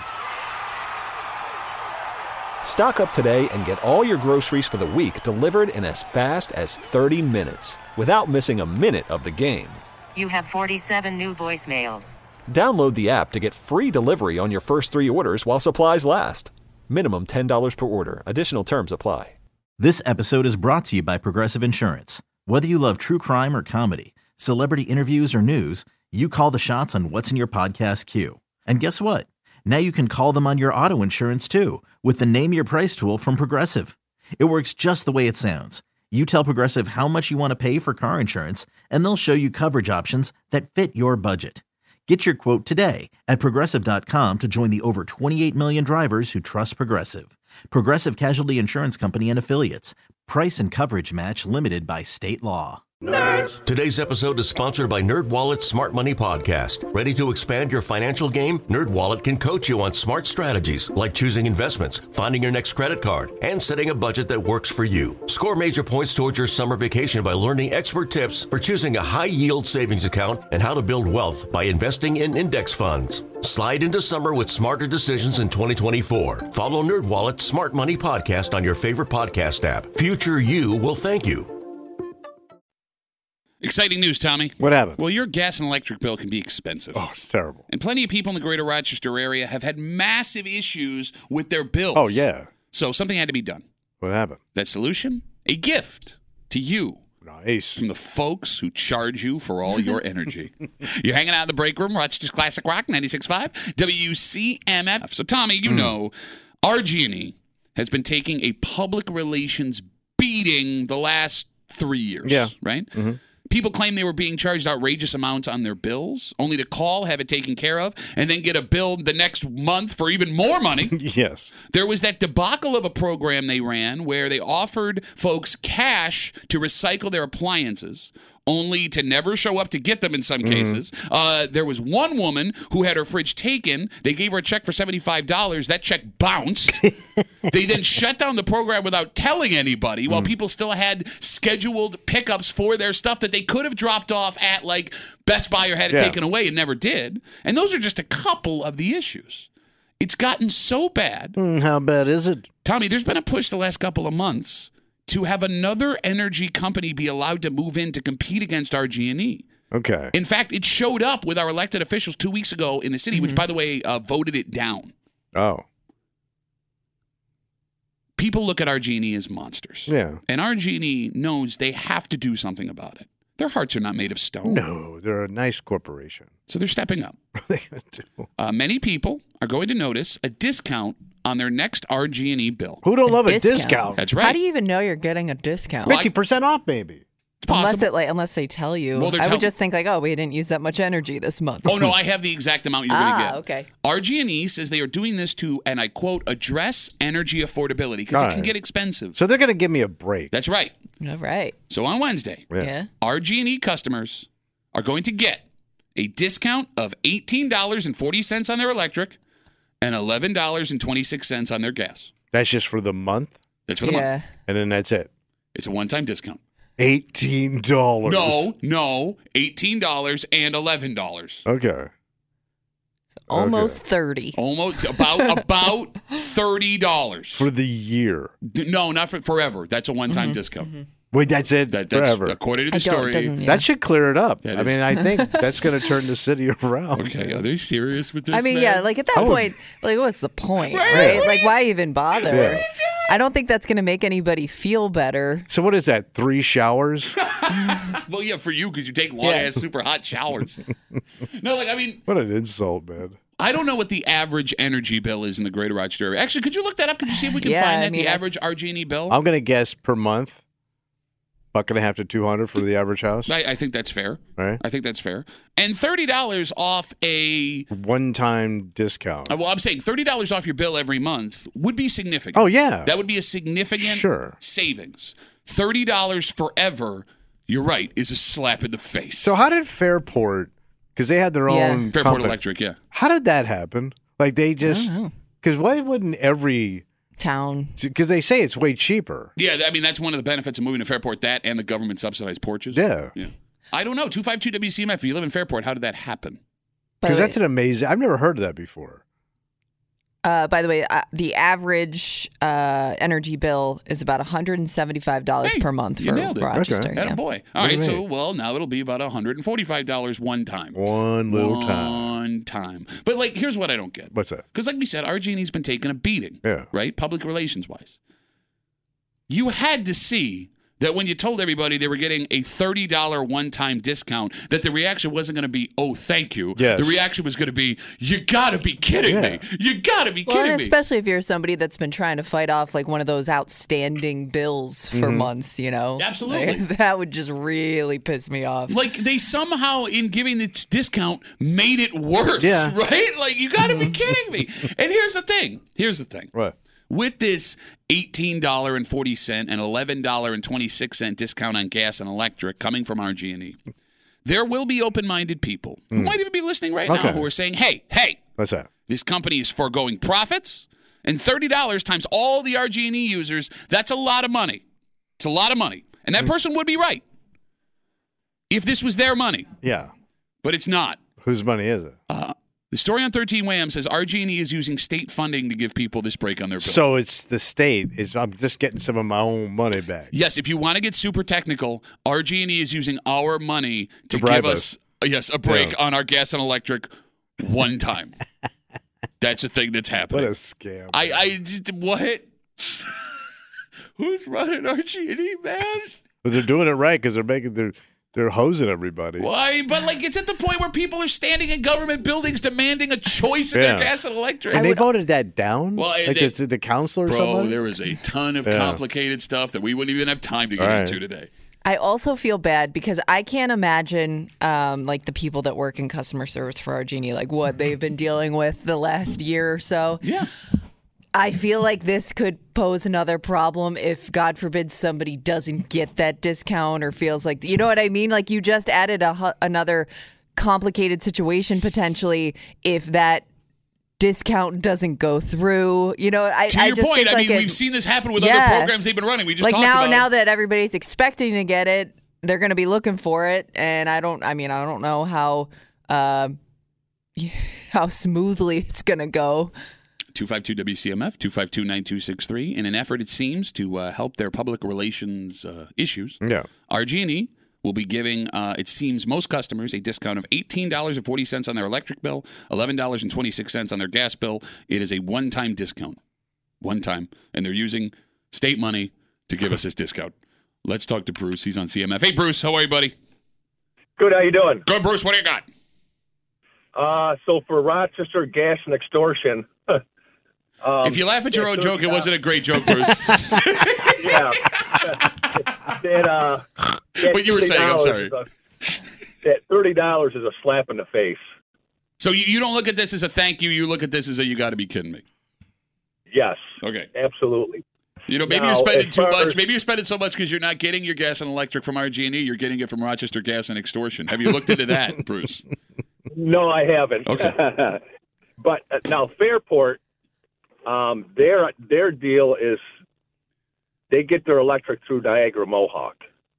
[SPEAKER 2] Stock up today and get all your groceries for the week delivered in as fast as thirty minutes without missing a minute of the game.
[SPEAKER 1] You have forty-seven new voicemails.
[SPEAKER 2] Download the app to get free delivery on your first three orders while supplies last. Minimum ten dollars per order. Additional terms apply.
[SPEAKER 3] This episode is brought to you by Progressive Insurance. Whether you love true crime or comedy, celebrity interviews or news, you call the shots on what's in your podcast queue. And guess what? Now you can call them on your auto insurance too with the Name Your Price tool from Progressive. It works just the way it sounds. You tell Progressive how much you want to pay for car insurance, and they'll show you coverage options that fit your budget. Get your quote today at Progressive dot com to join the over twenty-eight million drivers who trust Progressive. Progressive Casualty Insurance Company and Affiliates. Price and coverage match limited by state law.
[SPEAKER 4] Nerds. Today's episode is sponsored by NerdWallet's Smart Money Podcast. Ready to expand your financial game? NerdWallet can coach you on smart strategies like choosing investments, finding your next credit card, and setting a budget that works for you. Score major points towards your summer vacation by learning expert tips for choosing a high-yield savings account and how to build wealth by investing in index funds. Slide into summer with smarter decisions in twenty twenty-four. Follow NerdWallet's Smart Money Podcast on your favorite podcast app. Future you will thank you.
[SPEAKER 5] Exciting news, Tommy.
[SPEAKER 6] What happened?
[SPEAKER 5] Well, your gas and electric bill can be expensive.
[SPEAKER 6] Oh, it's terrible.
[SPEAKER 5] And plenty of people in the greater Rochester area have had massive issues with their bills.
[SPEAKER 6] Oh, yeah.
[SPEAKER 5] So something had to be done.
[SPEAKER 6] What happened?
[SPEAKER 5] That solution? A gift to you.
[SPEAKER 6] Nice.
[SPEAKER 5] From the folks who charge you for all your energy. You're hanging out in the break room, Rochester's Classic Rock, ninety-six point five, W C M F. So, Tommy, you mm. know, R G and E has been taking a public relations beating the last three years.
[SPEAKER 6] Yeah.
[SPEAKER 5] Right?
[SPEAKER 6] Mm-hmm.
[SPEAKER 5] People claim they were being charged outrageous amounts on their bills, only to call, have it taken care of, and then get a bill the next month for even more money.
[SPEAKER 6] Yes.
[SPEAKER 5] There was that debacle of a program they ran where they offered folks cash to recycle their appliances, only to never show up to get them in some mm-hmm. cases. Uh, there was one woman who had her fridge taken. They gave her a check for seventy-five dollars. That check bounced. They then shut down the program without telling anybody, while mm. people still had scheduled pickups for their stuff that they could have dropped off at, like, Best Buy or had it
[SPEAKER 6] yeah.
[SPEAKER 5] taken away and never did. And those are just a couple of the issues. It's gotten so bad.
[SPEAKER 6] Mm, how bad is it?
[SPEAKER 5] Tommy, there's been a push the last couple of months to have another energy company be allowed to move in to compete against R G and E.
[SPEAKER 6] Okay.
[SPEAKER 5] In fact, it showed up with our elected officials two weeks ago in the city, mm-hmm. which, by the way, uh, voted it down.
[SPEAKER 6] Oh.
[SPEAKER 5] People look at R G and E as monsters.
[SPEAKER 6] Yeah.
[SPEAKER 5] And R G and E knows they have to do something about it. Their hearts are not made of stone.
[SPEAKER 6] No, they're a nice corporation.
[SPEAKER 5] So they're stepping up.
[SPEAKER 6] They do.
[SPEAKER 5] Uh, many people are going to notice a discount on their next R G and E bill.
[SPEAKER 6] Who don't
[SPEAKER 7] A
[SPEAKER 6] love
[SPEAKER 7] discount.
[SPEAKER 6] a discount?
[SPEAKER 5] That's right.
[SPEAKER 7] How do you even know you're getting a discount?
[SPEAKER 6] fifty percent off, maybe.
[SPEAKER 5] It's possible.
[SPEAKER 7] Unless it like unless they tell you.
[SPEAKER 5] Well, they're
[SPEAKER 7] I
[SPEAKER 5] tell-
[SPEAKER 7] would just think like, oh, we didn't use that much energy this month.
[SPEAKER 5] Oh, no, I have the exact amount you're going to
[SPEAKER 7] ah,
[SPEAKER 5] get.
[SPEAKER 7] okay.
[SPEAKER 5] R G and E says they are doing this to, and I quote, address energy affordability because it
[SPEAKER 6] All
[SPEAKER 5] can
[SPEAKER 6] right.
[SPEAKER 5] get expensive.
[SPEAKER 6] So they're going to give me a break.
[SPEAKER 5] That's right.
[SPEAKER 7] All right.
[SPEAKER 5] So on Wednesday,
[SPEAKER 6] Yeah.
[SPEAKER 7] Yeah.
[SPEAKER 5] R G and E customers are going to get a discount of eighteen dollars and forty cents on their electric and eleven dollars and twenty-six cents on their gas.
[SPEAKER 6] That's just for the month?
[SPEAKER 5] That's for the
[SPEAKER 7] yeah.
[SPEAKER 5] month.
[SPEAKER 6] And then that's it.
[SPEAKER 5] It's a one-time discount.
[SPEAKER 6] eighteen dollars.
[SPEAKER 5] No, no, eighteen dollars and eleven dollars.
[SPEAKER 6] Okay.
[SPEAKER 7] Almost
[SPEAKER 6] Okay.
[SPEAKER 7] thirty.
[SPEAKER 5] Almost about about thirty dollars.
[SPEAKER 6] For the year.
[SPEAKER 5] No, not for forever. That's a one-time
[SPEAKER 7] Mm-hmm.
[SPEAKER 5] discount.
[SPEAKER 6] Wait, that's it
[SPEAKER 5] That, that's
[SPEAKER 6] forever.
[SPEAKER 5] according to the
[SPEAKER 7] I don't,
[SPEAKER 5] story.
[SPEAKER 7] doesn't, yeah.
[SPEAKER 6] That should clear it up.
[SPEAKER 5] That
[SPEAKER 6] I
[SPEAKER 5] is-
[SPEAKER 6] mean, I think that's going to turn the city around.
[SPEAKER 5] Okay, are they serious with this?
[SPEAKER 7] I mean,
[SPEAKER 5] man?
[SPEAKER 7] yeah, like at that
[SPEAKER 6] Oh.
[SPEAKER 7] point, like what's the point,
[SPEAKER 5] Right,
[SPEAKER 7] right?
[SPEAKER 5] what are
[SPEAKER 7] Like,
[SPEAKER 5] you-
[SPEAKER 7] why even bother?
[SPEAKER 6] Yeah.
[SPEAKER 7] I don't think that's going to make anybody feel better.
[SPEAKER 6] So what is that? Three showers?
[SPEAKER 5] Well, yeah, for you because you take long
[SPEAKER 7] Yeah.
[SPEAKER 5] ass super hot showers. No, like I mean,
[SPEAKER 6] What an insult, man.
[SPEAKER 5] I don't know what the average energy bill is in the Greater Rochester area. Actually, could you look that up? Could you see if we can
[SPEAKER 7] Yeah,
[SPEAKER 5] find
[SPEAKER 7] I
[SPEAKER 5] that
[SPEAKER 7] mean,
[SPEAKER 5] the
[SPEAKER 7] that's-
[SPEAKER 5] average R G and E bill?
[SPEAKER 6] I'm going to guess per month, buck and a half to two hundred for the average house.
[SPEAKER 5] I, I think that's fair.
[SPEAKER 6] Right.
[SPEAKER 5] I think that's fair. And thirty dollars off a.
[SPEAKER 6] One-time discount.
[SPEAKER 5] Well, I'm saying thirty dollars off your bill every month would be significant.
[SPEAKER 6] Oh, yeah.
[SPEAKER 5] That would be a significant
[SPEAKER 6] Sure.
[SPEAKER 5] savings. thirty dollars forever, you're right, is a slap in the face.
[SPEAKER 6] So how did Fairport, because they had their
[SPEAKER 7] Yeah.
[SPEAKER 6] own
[SPEAKER 5] Fairport
[SPEAKER 6] company,
[SPEAKER 5] Electric, yeah.
[SPEAKER 6] how did that happen? Like they just, because why wouldn't every,
[SPEAKER 7] Town.
[SPEAKER 6] because they say it's way cheaper.
[SPEAKER 5] Yeah, I mean, that's one of the benefits of moving to Fairport, that and the government subsidized porches.
[SPEAKER 6] Yeah.
[SPEAKER 5] Yeah. I don't know. two five two W C M F, if you live in Fairport, how did that happen?
[SPEAKER 7] By
[SPEAKER 6] Because
[SPEAKER 7] the
[SPEAKER 6] that's
[SPEAKER 7] way,
[SPEAKER 6] an amazing, I've never heard of that before.
[SPEAKER 7] Uh, by the way, uh, the average uh, energy bill is about one hundred seventy-five dollars
[SPEAKER 5] Hey,
[SPEAKER 7] per month
[SPEAKER 5] you
[SPEAKER 7] for
[SPEAKER 5] nailed it.
[SPEAKER 7] Rochester.
[SPEAKER 6] Okay.
[SPEAKER 7] Yeah.
[SPEAKER 5] Attaboy. All right, so, well, now it'll be about one hundred forty-five dollars one time.
[SPEAKER 6] One little time.
[SPEAKER 5] One time. But, like, here's what I don't get.
[SPEAKER 6] What's that?
[SPEAKER 5] Because, like we said, R G and E's been taking a beating,
[SPEAKER 6] Yeah.
[SPEAKER 5] right? Public relations-wise. You had to see that when you told everybody they were getting a thirty dollars one-time discount, that the reaction wasn't going to be, oh, thank you.
[SPEAKER 6] Yes.
[SPEAKER 5] The reaction was going to be, you got to be kidding
[SPEAKER 6] Yeah.
[SPEAKER 5] me. You got to be
[SPEAKER 7] Well,
[SPEAKER 5] kidding
[SPEAKER 7] and
[SPEAKER 5] me.
[SPEAKER 7] especially if you're somebody that's been trying to fight off like one of those outstanding bills for
[SPEAKER 6] Mm-hmm.
[SPEAKER 7] months, you know?
[SPEAKER 5] Absolutely.
[SPEAKER 7] Like, that would just really piss me off.
[SPEAKER 5] Like, they somehow, in giving this discount, made it worse,
[SPEAKER 6] Yeah. Mm-hmm.
[SPEAKER 5] right? Like, you got to be kidding me. And here's the thing. Here's the thing.
[SPEAKER 6] What?
[SPEAKER 5] With this eighteen dollars and forty cents and eleven dollars and twenty-six cents discount on gas and electric coming from R G and E, there will be open-minded people who might even be listening right now
[SPEAKER 6] Okay.
[SPEAKER 5] who are saying, hey, hey,
[SPEAKER 6] What's that?
[SPEAKER 5] this company is foregoing profits, and thirty dollars times all the R G and E users, that's a lot of money. It's a lot of money. And that person would be right if this was their money,
[SPEAKER 6] Yeah.
[SPEAKER 5] but it's not.
[SPEAKER 6] Whose money is it?
[SPEAKER 5] The story on thirteen Wham says R G and E is using state funding to give people this break on their bill.
[SPEAKER 6] So it's the state. Is I'm just getting some of my own money back.
[SPEAKER 5] Yes, if you want to get super technical, R G and E is using our money to,
[SPEAKER 6] To bribe
[SPEAKER 5] give us, yes, a break
[SPEAKER 6] Yeah.
[SPEAKER 5] on our gas and electric one time. That's a thing that's
[SPEAKER 6] What
[SPEAKER 5] happening.
[SPEAKER 6] a scam.
[SPEAKER 5] I, I just, what? Who's running R G and E, man?
[SPEAKER 6] But they're doing it right because they're making they're they're hosing everybody.
[SPEAKER 5] Why? But like, it's at the point where people are standing in government buildings demanding a choice in
[SPEAKER 6] Yeah.
[SPEAKER 5] their gas and electric.
[SPEAKER 6] And they voted that down.
[SPEAKER 5] Well,
[SPEAKER 6] like
[SPEAKER 5] they-
[SPEAKER 6] it's the council or
[SPEAKER 5] Bro,
[SPEAKER 6] something.
[SPEAKER 5] there is a ton of
[SPEAKER 6] Yeah.
[SPEAKER 5] complicated stuff that we wouldn't even have time to get
[SPEAKER 6] All right.
[SPEAKER 5] into today.
[SPEAKER 7] I also feel bad because I can't imagine um, like the people that work in customer service for R G and E, like what they've been dealing with the last year or so.
[SPEAKER 5] Yeah.
[SPEAKER 7] I feel like this could pose another problem if, God forbid, somebody doesn't get that discount or feels like, you know what I mean? Like you just added a, hu- another complicated situation potentially if that discount doesn't go through. You know, I
[SPEAKER 5] To
[SPEAKER 7] I
[SPEAKER 5] your
[SPEAKER 7] just
[SPEAKER 5] point,
[SPEAKER 7] think
[SPEAKER 5] I
[SPEAKER 7] like
[SPEAKER 5] mean,
[SPEAKER 7] it-
[SPEAKER 5] we've seen this happen with
[SPEAKER 7] Yeah.
[SPEAKER 5] other programs they've been running. We just
[SPEAKER 7] like
[SPEAKER 5] talked
[SPEAKER 7] now,
[SPEAKER 5] about
[SPEAKER 7] now that everybody's expecting to get it, they're going to be looking for it, and I don't. I mean, I don't know how uh, how smoothly it's going to go.
[SPEAKER 5] two five two W C M F, two five two, nine two six three. In an effort, it seems, to uh, help their public relations uh, issues,
[SPEAKER 6] Yeah.
[SPEAKER 5] R G and E will be giving, uh, it seems, most customers a discount of eighteen dollars and forty cents on their electric bill, eleven dollars and twenty-six cents on their gas bill. It is a one-time discount. One time. And they're using state money to give us this discount. Let's talk to Bruce. He's on C M F. Hey, Bruce. How are you, buddy?
[SPEAKER 8] Good. How you doing?
[SPEAKER 5] Good, Bruce. What do you got?
[SPEAKER 8] Uh, so for Rochester gas and extortion. um,
[SPEAKER 5] If you laugh at your
[SPEAKER 8] yeah,
[SPEAKER 5] own joke, it
[SPEAKER 8] thirty
[SPEAKER 5] wasn't a great joke, Bruce.
[SPEAKER 8] Yeah. that, uh, that
[SPEAKER 5] What you were saying, I'm
[SPEAKER 8] $30
[SPEAKER 5] sorry.
[SPEAKER 8] is a- that thirty dollars is a slap in the face.
[SPEAKER 5] So you, you don't look at this as a thank you. You look at this as a you got to be kidding me.
[SPEAKER 8] Yes.
[SPEAKER 5] Okay.
[SPEAKER 8] Absolutely.
[SPEAKER 5] You know, maybe
[SPEAKER 8] Now,
[SPEAKER 5] you're spending
[SPEAKER 8] as
[SPEAKER 5] too
[SPEAKER 8] far
[SPEAKER 5] much.
[SPEAKER 8] as-
[SPEAKER 5] Maybe you're spending so much because you're not getting your gas and electric from R G and E. You're getting it from Rochester Gas and Extortion. Have you looked into that, Bruce?
[SPEAKER 8] No, I haven't.
[SPEAKER 5] Okay.
[SPEAKER 8] But uh, now Fairport, um, their their deal is they get their electric through Niagara Mohawk,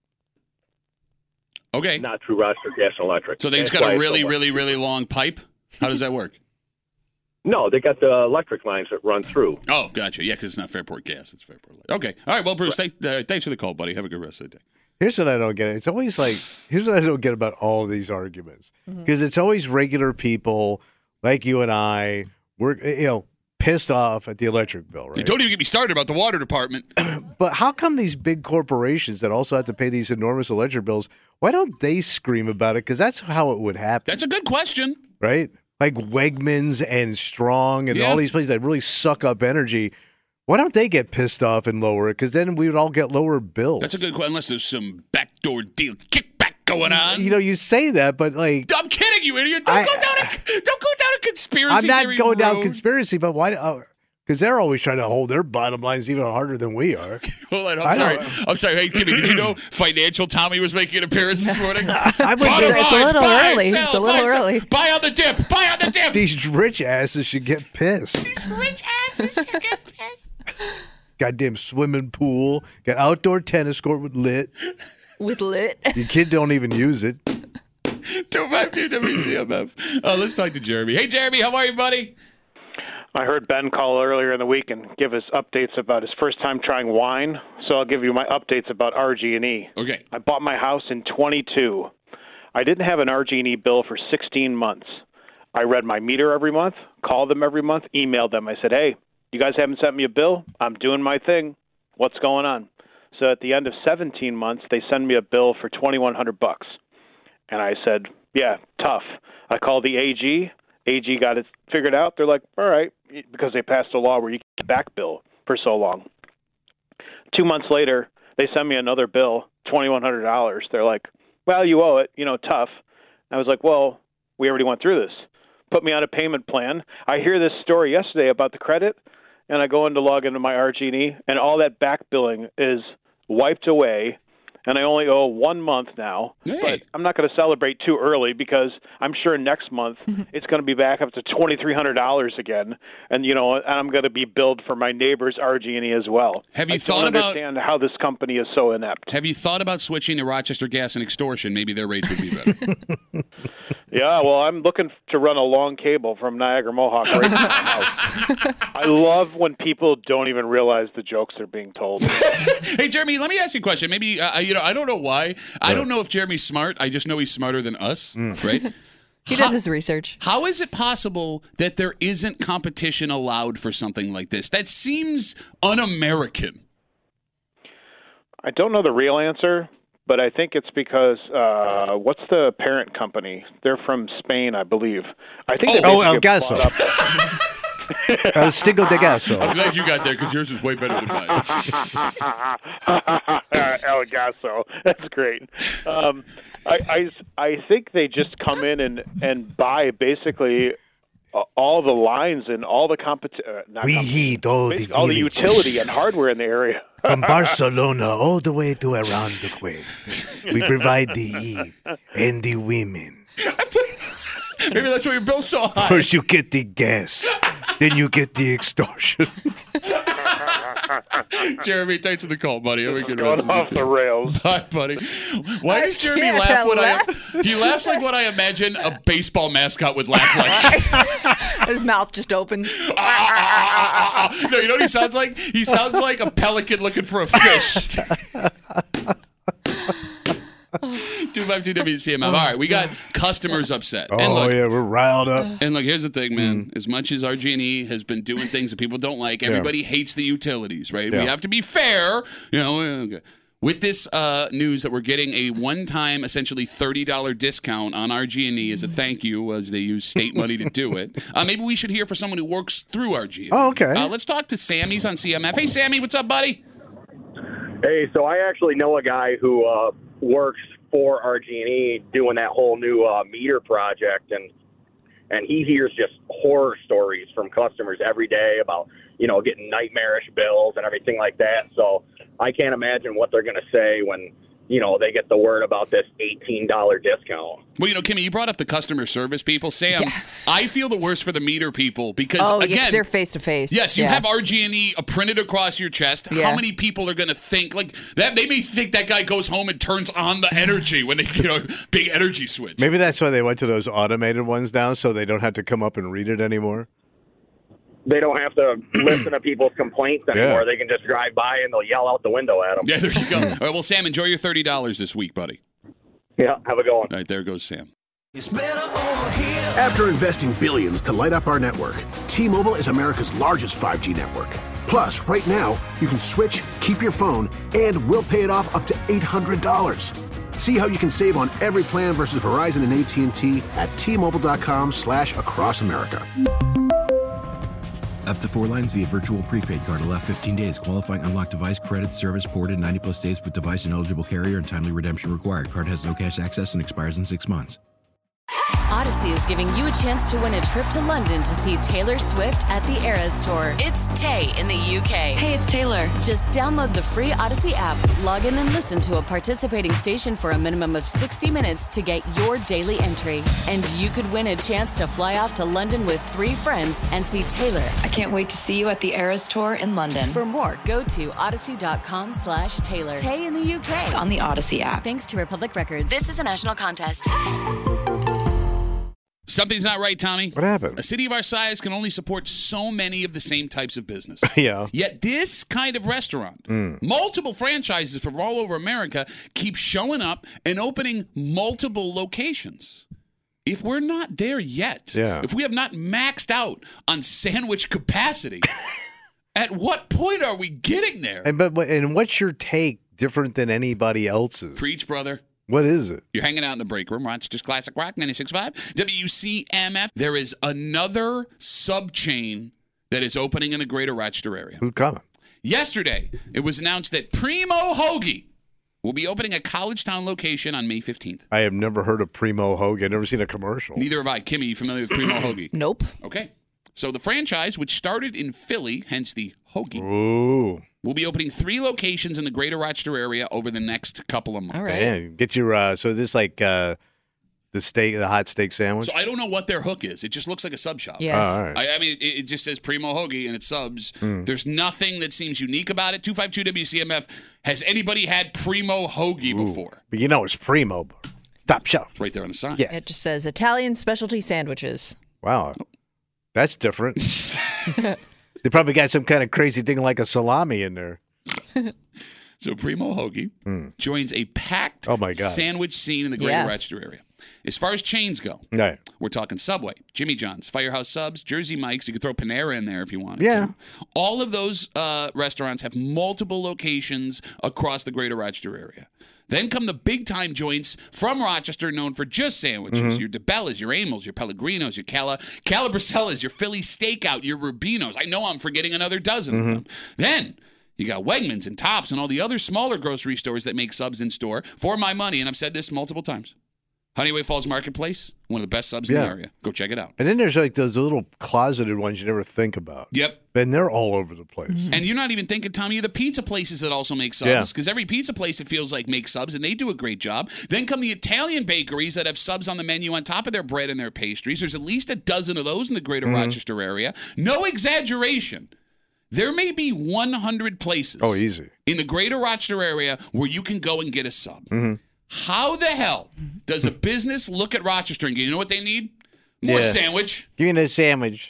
[SPEAKER 5] Okay.
[SPEAKER 8] not through Rochester Gas and Electric.
[SPEAKER 5] So they just
[SPEAKER 8] That's
[SPEAKER 5] got
[SPEAKER 8] why
[SPEAKER 5] a
[SPEAKER 8] it's
[SPEAKER 5] really,
[SPEAKER 8] so much.
[SPEAKER 5] really, really long pipe. How does that work?
[SPEAKER 8] No, they got the electric lines that run through.
[SPEAKER 5] Oh, gotcha. Yeah, because it's not Fairport Gas. It's Fairport. Electric. Okay. All right. Well, Bruce, thank, uh, thanks for the call, buddy. Have a good rest of the day.
[SPEAKER 6] Here's what I don't get. It's always like, here's what I don't get about all these arguments. Because it's always regular people like you and I, we're, you know, pissed off at the electric bill, right?
[SPEAKER 5] Don't even get me started about the water department.
[SPEAKER 6] But how come these big corporations that also have to pay these enormous electric bills, why don't they scream about it? Because that's how it would happen,
[SPEAKER 5] That's a good question.
[SPEAKER 6] right? Like Wegmans and Strong and
[SPEAKER 5] Yeah.
[SPEAKER 6] all these places that really suck up energy. Why don't they get pissed off and lower it? Because then we would all get lower bills.
[SPEAKER 5] That's a good question. Unless there's some backdoor deal kickback going on.
[SPEAKER 6] You know, you say that, but like,
[SPEAKER 5] I'm kidding you, idiot. Don't
[SPEAKER 6] I-
[SPEAKER 5] go down a don't go down a conspiracy
[SPEAKER 6] I'm not
[SPEAKER 5] theory
[SPEAKER 6] going down
[SPEAKER 5] road.
[SPEAKER 6] conspiracy, but why? Because they're always trying to hold their bottom lines even harder than we are.
[SPEAKER 5] Hold on, I'm
[SPEAKER 6] I
[SPEAKER 5] sorry.
[SPEAKER 6] know.
[SPEAKER 5] I'm sorry. Hey, Kimmy, did you know Financial Tommy was making an appearance this morning?
[SPEAKER 6] I would
[SPEAKER 5] Bottom
[SPEAKER 6] say
[SPEAKER 7] It's a
[SPEAKER 5] lines,
[SPEAKER 7] little
[SPEAKER 5] buy,
[SPEAKER 7] early.
[SPEAKER 5] sell,
[SPEAKER 7] It's a
[SPEAKER 5] buy,
[SPEAKER 7] little
[SPEAKER 5] sell.
[SPEAKER 7] early.
[SPEAKER 5] Buy on the dip. Buy on the dip.
[SPEAKER 6] these rich asses should get pissed.
[SPEAKER 5] These rich asses should get pissed.
[SPEAKER 6] Goddamn swimming pool, got outdoor tennis court with lit.
[SPEAKER 7] With lit.
[SPEAKER 6] Your kid don't even use it.
[SPEAKER 5] two five two W C M F. Uh, let's talk to Jeremy. Hey, Jeremy, how are you, buddy?
[SPEAKER 9] I heard Ben call earlier in the week and give us updates about his first time trying wine. So I'll give you my updates about R G and E.
[SPEAKER 5] Okay.
[SPEAKER 9] I bought my house in twenty-two. I didn't have an R G and E bill for sixteen months. I read my meter every month, called them every month, emailed them. I said, hey, you guys haven't sent me a bill? I'm doing my thing. What's going on? So at the end of seventeen months, they send me a bill for twenty-one hundred bucks. And I said, yeah, tough. I called the A G. A G got it figured out. They're like, all right, because they passed a law where you get back bill for so long. Two months later, they send me another bill, twenty-one hundred dollars. They're like, well, you owe it, you know, tough. I was like, well, we already went through this. Put me on a payment plan. I hear this story yesterday about the credit, and I go in to log into my R G and E, and all that back billing is wiped away, and I only owe one month now.
[SPEAKER 5] Hey.
[SPEAKER 9] But I'm not going to celebrate too early because I'm sure next month it's going to be back up to twenty-three hundred dollars again, and you know, and I'm going to be billed for my neighbor's R G and E as well.
[SPEAKER 5] Have you
[SPEAKER 9] I
[SPEAKER 5] thought
[SPEAKER 9] don't
[SPEAKER 5] about
[SPEAKER 9] understand how this company is so inept?
[SPEAKER 5] Have you thought about switching to Rochester Gas and Extortion? Maybe their rates would be better.
[SPEAKER 9] Yeah, well, I'm looking to run a long cable from Niagara Mohawk right to my house. I love when people don't even realize the jokes they're being told.
[SPEAKER 5] Hey, Jeremy, let me ask you a question. Maybe, uh, you know, I don't know why. I don't know if Jeremy's smart. I just know he's smarter than us, right?
[SPEAKER 7] He does his research.
[SPEAKER 5] How is it possible that there isn't competition allowed for something like this? That seems un-American.
[SPEAKER 9] I don't know the real answer, but I think it's because uh, what's the parent company? They're from Spain, I believe. I think.
[SPEAKER 6] Oh,
[SPEAKER 9] they
[SPEAKER 6] El
[SPEAKER 9] get
[SPEAKER 6] Gaso.
[SPEAKER 9] bought up.
[SPEAKER 6] El Stigo de Gaso.
[SPEAKER 5] I'm glad you got there because yours is way better than mine.
[SPEAKER 9] El Gaso. That's great. Um, I, I, I think they just come in and, and buy basically uh, all the lines and all the competi- uh, not
[SPEAKER 6] We
[SPEAKER 9] competi-
[SPEAKER 6] heat all the
[SPEAKER 9] all the
[SPEAKER 6] villages.
[SPEAKER 9] utility and hardware in the area.
[SPEAKER 6] From Barcelona all the way to around the way. We provide the heat and the women.
[SPEAKER 5] Maybe that's why your bill's so high.
[SPEAKER 6] First you get the gas, then you get the extortion.
[SPEAKER 5] Jeremy, thanks for the call, buddy. Have a good
[SPEAKER 9] Going
[SPEAKER 5] rest of
[SPEAKER 9] off
[SPEAKER 5] the
[SPEAKER 9] the
[SPEAKER 5] day.
[SPEAKER 9] rails.
[SPEAKER 5] Bye, buddy. Why does Jeremy
[SPEAKER 7] can't
[SPEAKER 5] laugh when
[SPEAKER 7] laugh.
[SPEAKER 5] I? He laughs like what I imagine a baseball mascot would laugh like.
[SPEAKER 7] His mouth just opens.
[SPEAKER 5] No, you know what he sounds like? He sounds like a pelican looking for a fish. two five two W C M F. All right, we got customers upset. and
[SPEAKER 6] Oh,
[SPEAKER 5] look,
[SPEAKER 6] yeah, we're riled up.
[SPEAKER 5] And look, here's the thing, man. As much as R G and E has been doing things that people don't like, everybody hates the utilities, right? We
[SPEAKER 6] Yeah.
[SPEAKER 5] have to be fair. You know, okay. With this uh, news that we're getting a one-time, essentially thirty dollars discount on R G and E as a thank you, as they use state money to do it. Uh, maybe we should hear from someone who works through R G and E.
[SPEAKER 6] Oh, okay.
[SPEAKER 5] Uh, let's talk to Sam. He's on C M F. Hey, Sammy, what's up, buddy?
[SPEAKER 8] Hey, so I actually know a guy who uh, works for R G and E doing that whole new uh, meter project, and and he hears just horror stories from customers every day about, you know, getting nightmarish bills and everything like that. So I can't imagine what they're going to say when, you know, they get the word about this eighteen dollars discount.
[SPEAKER 5] Well, you know, Kimmy, you brought up the customer service people. Sam,
[SPEAKER 7] Yeah.
[SPEAKER 5] I feel the worst for the meter people because,
[SPEAKER 7] Oh,
[SPEAKER 5] again,
[SPEAKER 7] yes, they're face to face.
[SPEAKER 5] yes, you
[SPEAKER 7] Yeah.
[SPEAKER 5] have R G and E printed across your chest.
[SPEAKER 7] Yeah.
[SPEAKER 5] How many people are going to think like that? They may think that guy goes home and turns on the energy when they, you know, big energy switch.
[SPEAKER 6] Maybe that's why they went to those automated ones now, so they don't have to come up and read it anymore.
[SPEAKER 8] They don't have to listen to people's complaints anymore.
[SPEAKER 6] Yeah.
[SPEAKER 8] They can just drive by and they'll yell out the window at them.
[SPEAKER 5] Yeah, there you go. All right, well, Sam, enjoy your thirty dollars this week, buddy.
[SPEAKER 8] Yeah, have a good one.
[SPEAKER 5] All right, there goes Sam.
[SPEAKER 10] After investing billions to light up our network, T-Mobile is America's largest five G network. Plus, right now, you can switch, keep your phone, and we'll pay it off up to eight hundred dollars. See how you can save on every plan versus Verizon and A T and T at T-Mobile.com slash across America.
[SPEAKER 11] Up to four lines via virtual prepaid card. Allow fifteen days. Qualifying unlocked device credit service ported ninety plus days with device and eligible carrier and timely redemption required. Card has no cash access and expires in six months.
[SPEAKER 12] Odyssey is giving you a chance to win a trip to London to see Taylor Swift at the Eras Tour. It's Tay in the U K. Hey, it's Taylor. Just download the free Odyssey app, log in and listen to a participating station for a minimum of sixty minutes to get your daily entry. And you could win a chance to fly off to London with three friends and see Taylor. I can't wait to see you at the Eras Tour in London. For more, go to odyssey.com slash Taylor. Tay in the U K. It's on the Odyssey app. Thanks to Republic Records. This is a national contest.
[SPEAKER 5] Something's not right, Tommy.
[SPEAKER 6] What happened?
[SPEAKER 5] A city of our size can only support so many of the same types of business.
[SPEAKER 6] Yeah.
[SPEAKER 5] Yet this kind of restaurant,
[SPEAKER 6] Mm.
[SPEAKER 5] multiple franchises from all over America, keep showing up and opening multiple locations. If we're not there yet,
[SPEAKER 6] Yeah.
[SPEAKER 5] if we have not maxed out on sandwich capacity, at what point are we getting there?
[SPEAKER 6] And but but- and what's your take different than anybody else's?
[SPEAKER 5] Preach, brother.
[SPEAKER 6] What is it?
[SPEAKER 5] You're hanging out in the break room, Rochester's Classic Rock ninety-six point five, W C M F. There is another sub chain that is opening in the greater Rochester area.
[SPEAKER 6] Who's coming?
[SPEAKER 5] Yesterday, it was announced that Primo Hoagie will be opening a College Town location on May fifteenth.
[SPEAKER 6] I have never heard of Primo Hoagie. I've never seen a commercial.
[SPEAKER 5] Neither have I. Kimmy, you familiar with Primo Hoagie?
[SPEAKER 7] Nope.
[SPEAKER 5] Okay. So the franchise, which started in Philly, hence the Hoagie,
[SPEAKER 6] Ooh.
[SPEAKER 5] will be opening three locations in the greater Rochester area over the next couple of months.
[SPEAKER 7] All right.
[SPEAKER 6] Man, get your uh so this like uh the steak the hot steak sandwich?
[SPEAKER 5] So I don't know what their hook is. It just looks like a sub shop.
[SPEAKER 7] Yeah.
[SPEAKER 6] Oh, all right.
[SPEAKER 5] I, I mean, it, it just says Primo Hoagie and it subs.
[SPEAKER 6] Mm.
[SPEAKER 5] There's nothing that seems unique about it. two five two W C M F. Has anybody had Primo Hoagie
[SPEAKER 6] Ooh.
[SPEAKER 5] before?
[SPEAKER 6] But you know it's Primo. Stop shop.
[SPEAKER 5] It's right there on the sign.
[SPEAKER 6] Yeah.
[SPEAKER 7] It just says Italian specialty sandwiches.
[SPEAKER 6] Wow. That's different. They probably got some kind of crazy thing like a salami in there.
[SPEAKER 5] So Primo Hoagie
[SPEAKER 6] Mm.
[SPEAKER 5] joins a packed
[SPEAKER 6] Oh, my God.
[SPEAKER 5] sandwich scene in the greater
[SPEAKER 7] Yeah.
[SPEAKER 5] Rochester area. As far as chains go,
[SPEAKER 6] Right.
[SPEAKER 5] we're talking Subway, Jimmy John's, Firehouse Subs, Jersey Mike's. You could throw Panera in there if you wanted
[SPEAKER 6] Yeah.
[SPEAKER 5] to. All of those uh, restaurants have multiple locations across the greater Rochester area. Then come the big-time joints from Rochester known for just sandwiches.
[SPEAKER 6] Mm-hmm.
[SPEAKER 5] Your DeBellas, your Amels, your Pellegrinos, your Cala, Calabricellas, your Philly Stakeout, your Rubinos. I know I'm forgetting another dozen
[SPEAKER 6] Mm-hmm.
[SPEAKER 5] of them. Then you got Wegmans and Tops and all the other smaller grocery stores that make subs in store for my money, and I've said this multiple times. Honeyway Falls Marketplace, one of the best subs in
[SPEAKER 6] Yeah.
[SPEAKER 5] the area. Go check it out.
[SPEAKER 6] And then there's like those little closeted ones you never think about.
[SPEAKER 5] Yep.
[SPEAKER 6] And they're all over the place.
[SPEAKER 5] And you're not even thinking, Tommy, of the pizza places that also make
[SPEAKER 6] Yeah.
[SPEAKER 5] subs. Because every pizza place, it feels like, makes subs, and they do a great job. Then come the Italian bakeries that have subs on the menu on top of their bread and their pastries. There's at least a dozen of those in the greater
[SPEAKER 6] Mm-hmm.
[SPEAKER 5] Rochester area. No exaggeration. There may be one hundred places
[SPEAKER 6] Oh, easy.
[SPEAKER 5] in the greater Rochester area where you can go and get a sub.
[SPEAKER 6] Mm-hmm.
[SPEAKER 5] How the hell does a business look at Rochester and go, you know what they need? More
[SPEAKER 6] Yeah.
[SPEAKER 5] sandwich.
[SPEAKER 6] Give me a sandwich.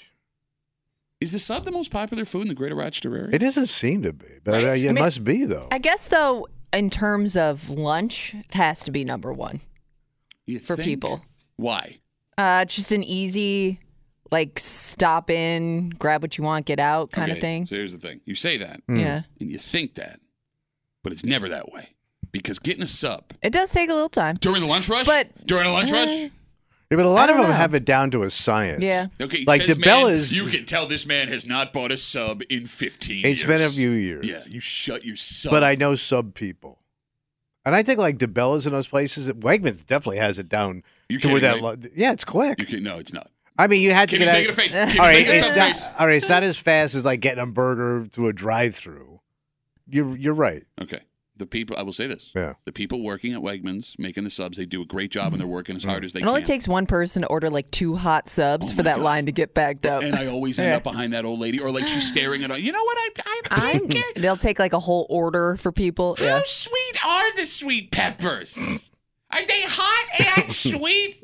[SPEAKER 5] Is the sub the most popular food in the greater Rochester area?
[SPEAKER 6] It doesn't seem to be, but
[SPEAKER 5] Right.
[SPEAKER 6] uh,
[SPEAKER 5] I
[SPEAKER 6] it
[SPEAKER 7] mean-
[SPEAKER 6] must be though.
[SPEAKER 7] I guess, though, in terms of lunch, it has to be number one
[SPEAKER 5] You
[SPEAKER 7] for
[SPEAKER 5] think?
[SPEAKER 7] people.
[SPEAKER 5] Why?
[SPEAKER 7] Uh, just an easy, like, stop in, grab what you want, get out kind of
[SPEAKER 5] Okay,
[SPEAKER 7] thing.
[SPEAKER 5] So here's the thing. You say that,
[SPEAKER 7] Yeah.
[SPEAKER 5] and you think that, but it's never that way. Because getting a sub
[SPEAKER 7] It does take a little time.
[SPEAKER 5] during the lunch rush?
[SPEAKER 7] But-
[SPEAKER 5] during a lunch
[SPEAKER 7] Uh,
[SPEAKER 5] rush?
[SPEAKER 6] Yeah, but a lot
[SPEAKER 7] I
[SPEAKER 6] of
[SPEAKER 7] don't
[SPEAKER 6] them
[SPEAKER 7] know.
[SPEAKER 6] have it down to a science.
[SPEAKER 7] Yeah.
[SPEAKER 5] Okay,
[SPEAKER 6] like
[SPEAKER 5] says
[SPEAKER 6] the
[SPEAKER 5] man,
[SPEAKER 6] Bellas-
[SPEAKER 5] you can tell this man has not bought a sub in fifteen
[SPEAKER 6] It's
[SPEAKER 5] years.
[SPEAKER 6] been a few years.
[SPEAKER 5] Yeah, you shut your sub.
[SPEAKER 6] But I know sub people. And I think like DeBellas in those places, Wegmans definitely has it down
[SPEAKER 5] You
[SPEAKER 6] to where
[SPEAKER 5] kidding
[SPEAKER 6] that.
[SPEAKER 5] me?
[SPEAKER 6] Lo- yeah, it's quick.
[SPEAKER 5] You can, no, it's not.
[SPEAKER 6] I mean, you had to
[SPEAKER 5] Kitty's
[SPEAKER 6] get out.
[SPEAKER 5] making a face. Kitty's
[SPEAKER 6] all right,
[SPEAKER 5] making a
[SPEAKER 6] it's
[SPEAKER 5] sub
[SPEAKER 6] not,
[SPEAKER 5] face.
[SPEAKER 6] all right, it's not as fast as like getting a burger through a drive-through. You're you're right.
[SPEAKER 5] Okay. The people, I will say this.
[SPEAKER 6] Yeah.
[SPEAKER 5] The people working at Wegmans, making the subs, they do a great job and they're working as hard as they
[SPEAKER 7] It
[SPEAKER 5] can.
[SPEAKER 7] only takes one person to order like two hot subs
[SPEAKER 5] Oh
[SPEAKER 7] for
[SPEAKER 5] my
[SPEAKER 7] that
[SPEAKER 5] God.
[SPEAKER 7] line to get backed up.
[SPEAKER 5] And I always end
[SPEAKER 7] Yeah.
[SPEAKER 5] up behind that old lady, or like she's staring at her. You know what? I, I
[SPEAKER 7] I'm,
[SPEAKER 5] can't get.
[SPEAKER 7] they'll take like a whole order for people.
[SPEAKER 5] How
[SPEAKER 7] Yeah.
[SPEAKER 5] sweet are the sweet peppers? Are they hot and sweet?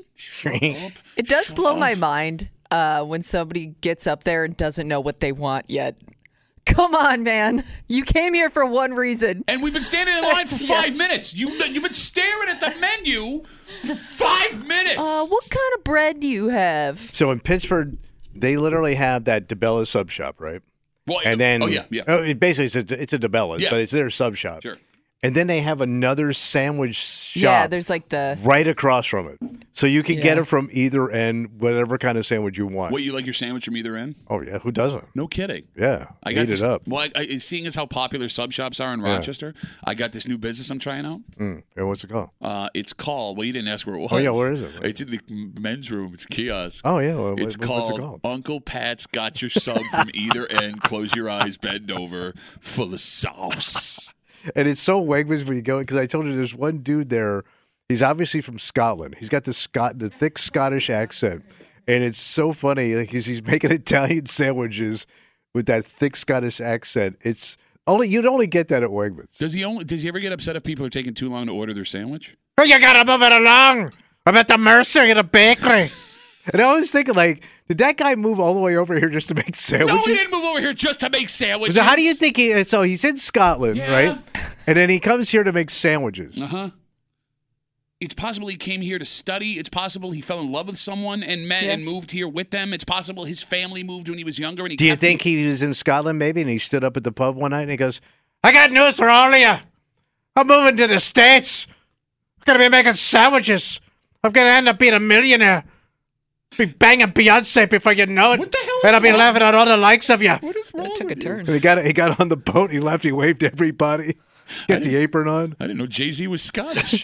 [SPEAKER 7] It does blow my mind uh, when somebody gets up there and doesn't know what they want yet. Come on, man. You came here for one reason.
[SPEAKER 5] And we've been standing in line for five minutes. You, you've been staring at the menu for five minutes.
[SPEAKER 7] Uh, what kind of bread do you have?
[SPEAKER 6] So in Pittsburgh, they literally have that DeBella sub shop, right?
[SPEAKER 5] Well,
[SPEAKER 6] And then,
[SPEAKER 5] oh, yeah, yeah.
[SPEAKER 6] oh, it basically, it's a, it's a DeBella's,
[SPEAKER 5] Yeah.
[SPEAKER 6] but it's their sub shop.
[SPEAKER 5] Sure.
[SPEAKER 6] And then they have another sandwich shop
[SPEAKER 7] Yeah, there's like the.
[SPEAKER 6] right across from it. So you can get
[SPEAKER 7] Yeah.
[SPEAKER 6] it from either end, whatever kind of sandwich you want.
[SPEAKER 5] What, you like your sandwich from either end?
[SPEAKER 6] Oh, yeah. Who doesn't?
[SPEAKER 5] No kidding.
[SPEAKER 6] Yeah.
[SPEAKER 5] I got
[SPEAKER 6] Eat
[SPEAKER 5] this,
[SPEAKER 6] it up.
[SPEAKER 5] Well, I, I, seeing as how popular sub shops are in
[SPEAKER 6] Yeah.
[SPEAKER 5] Rochester, I got this new business I'm trying out.
[SPEAKER 6] Mm. And what's it called?
[SPEAKER 5] Uh, it's called. Well, you didn't ask where it was.
[SPEAKER 6] Oh, yeah, where is it?
[SPEAKER 5] It's in the men's room. It's a kiosk.
[SPEAKER 6] Oh, yeah. Well,
[SPEAKER 5] It's
[SPEAKER 6] what-
[SPEAKER 5] called,
[SPEAKER 6] what's it called?
[SPEAKER 5] Uncle Pat's Got Your Sub from either end. Close your eyes, bend over, full of sauce.
[SPEAKER 6] And it's so Wegmans when you go, because I told you there's one dude there. He's obviously from Scotland. He's got the Scot, the thick Scottish accent, and it's so funny. Like he's, he's making Italian sandwiches with that thick Scottish accent. It's only you'd only get that at Wegmans.
[SPEAKER 5] Does he only? Does he ever get upset if people are taking too long to order their sandwich?
[SPEAKER 6] Oh, you gotta move it along. I'm at the Mercer in a bakery. And I was thinking, like, did that guy move all the way over here just to make sandwiches?
[SPEAKER 5] No, he didn't move over here just to make sandwiches.
[SPEAKER 6] So how do you think he? So he's in Scotland,
[SPEAKER 5] Yeah.
[SPEAKER 6] right? And then he comes here to make sandwiches.
[SPEAKER 5] Uh huh. It's possible he came here to study. It's possible he fell in love with someone and met
[SPEAKER 7] Yeah.
[SPEAKER 5] and moved here with them. It's possible his family moved when he was younger. And he
[SPEAKER 6] Do you
[SPEAKER 5] kept
[SPEAKER 6] think he was in Scotland maybe, and he stood up at the pub one night and he goes, "I got news for all of you. I'm moving to the States. I'm gonna be making sandwiches. I'm gonna end up being a millionaire. Be banging Beyonce before you know it.
[SPEAKER 5] What the hell is
[SPEAKER 6] And I'll be
[SPEAKER 5] wrong?
[SPEAKER 6] laughing at all the likes of you."
[SPEAKER 5] What is wrong
[SPEAKER 7] That took
[SPEAKER 5] with
[SPEAKER 7] a
[SPEAKER 5] you?
[SPEAKER 7] turn.
[SPEAKER 6] And he got he got on the boat. He left. He waved to everybody. Got the apron on.
[SPEAKER 5] I didn't know Jay-Z was Scottish.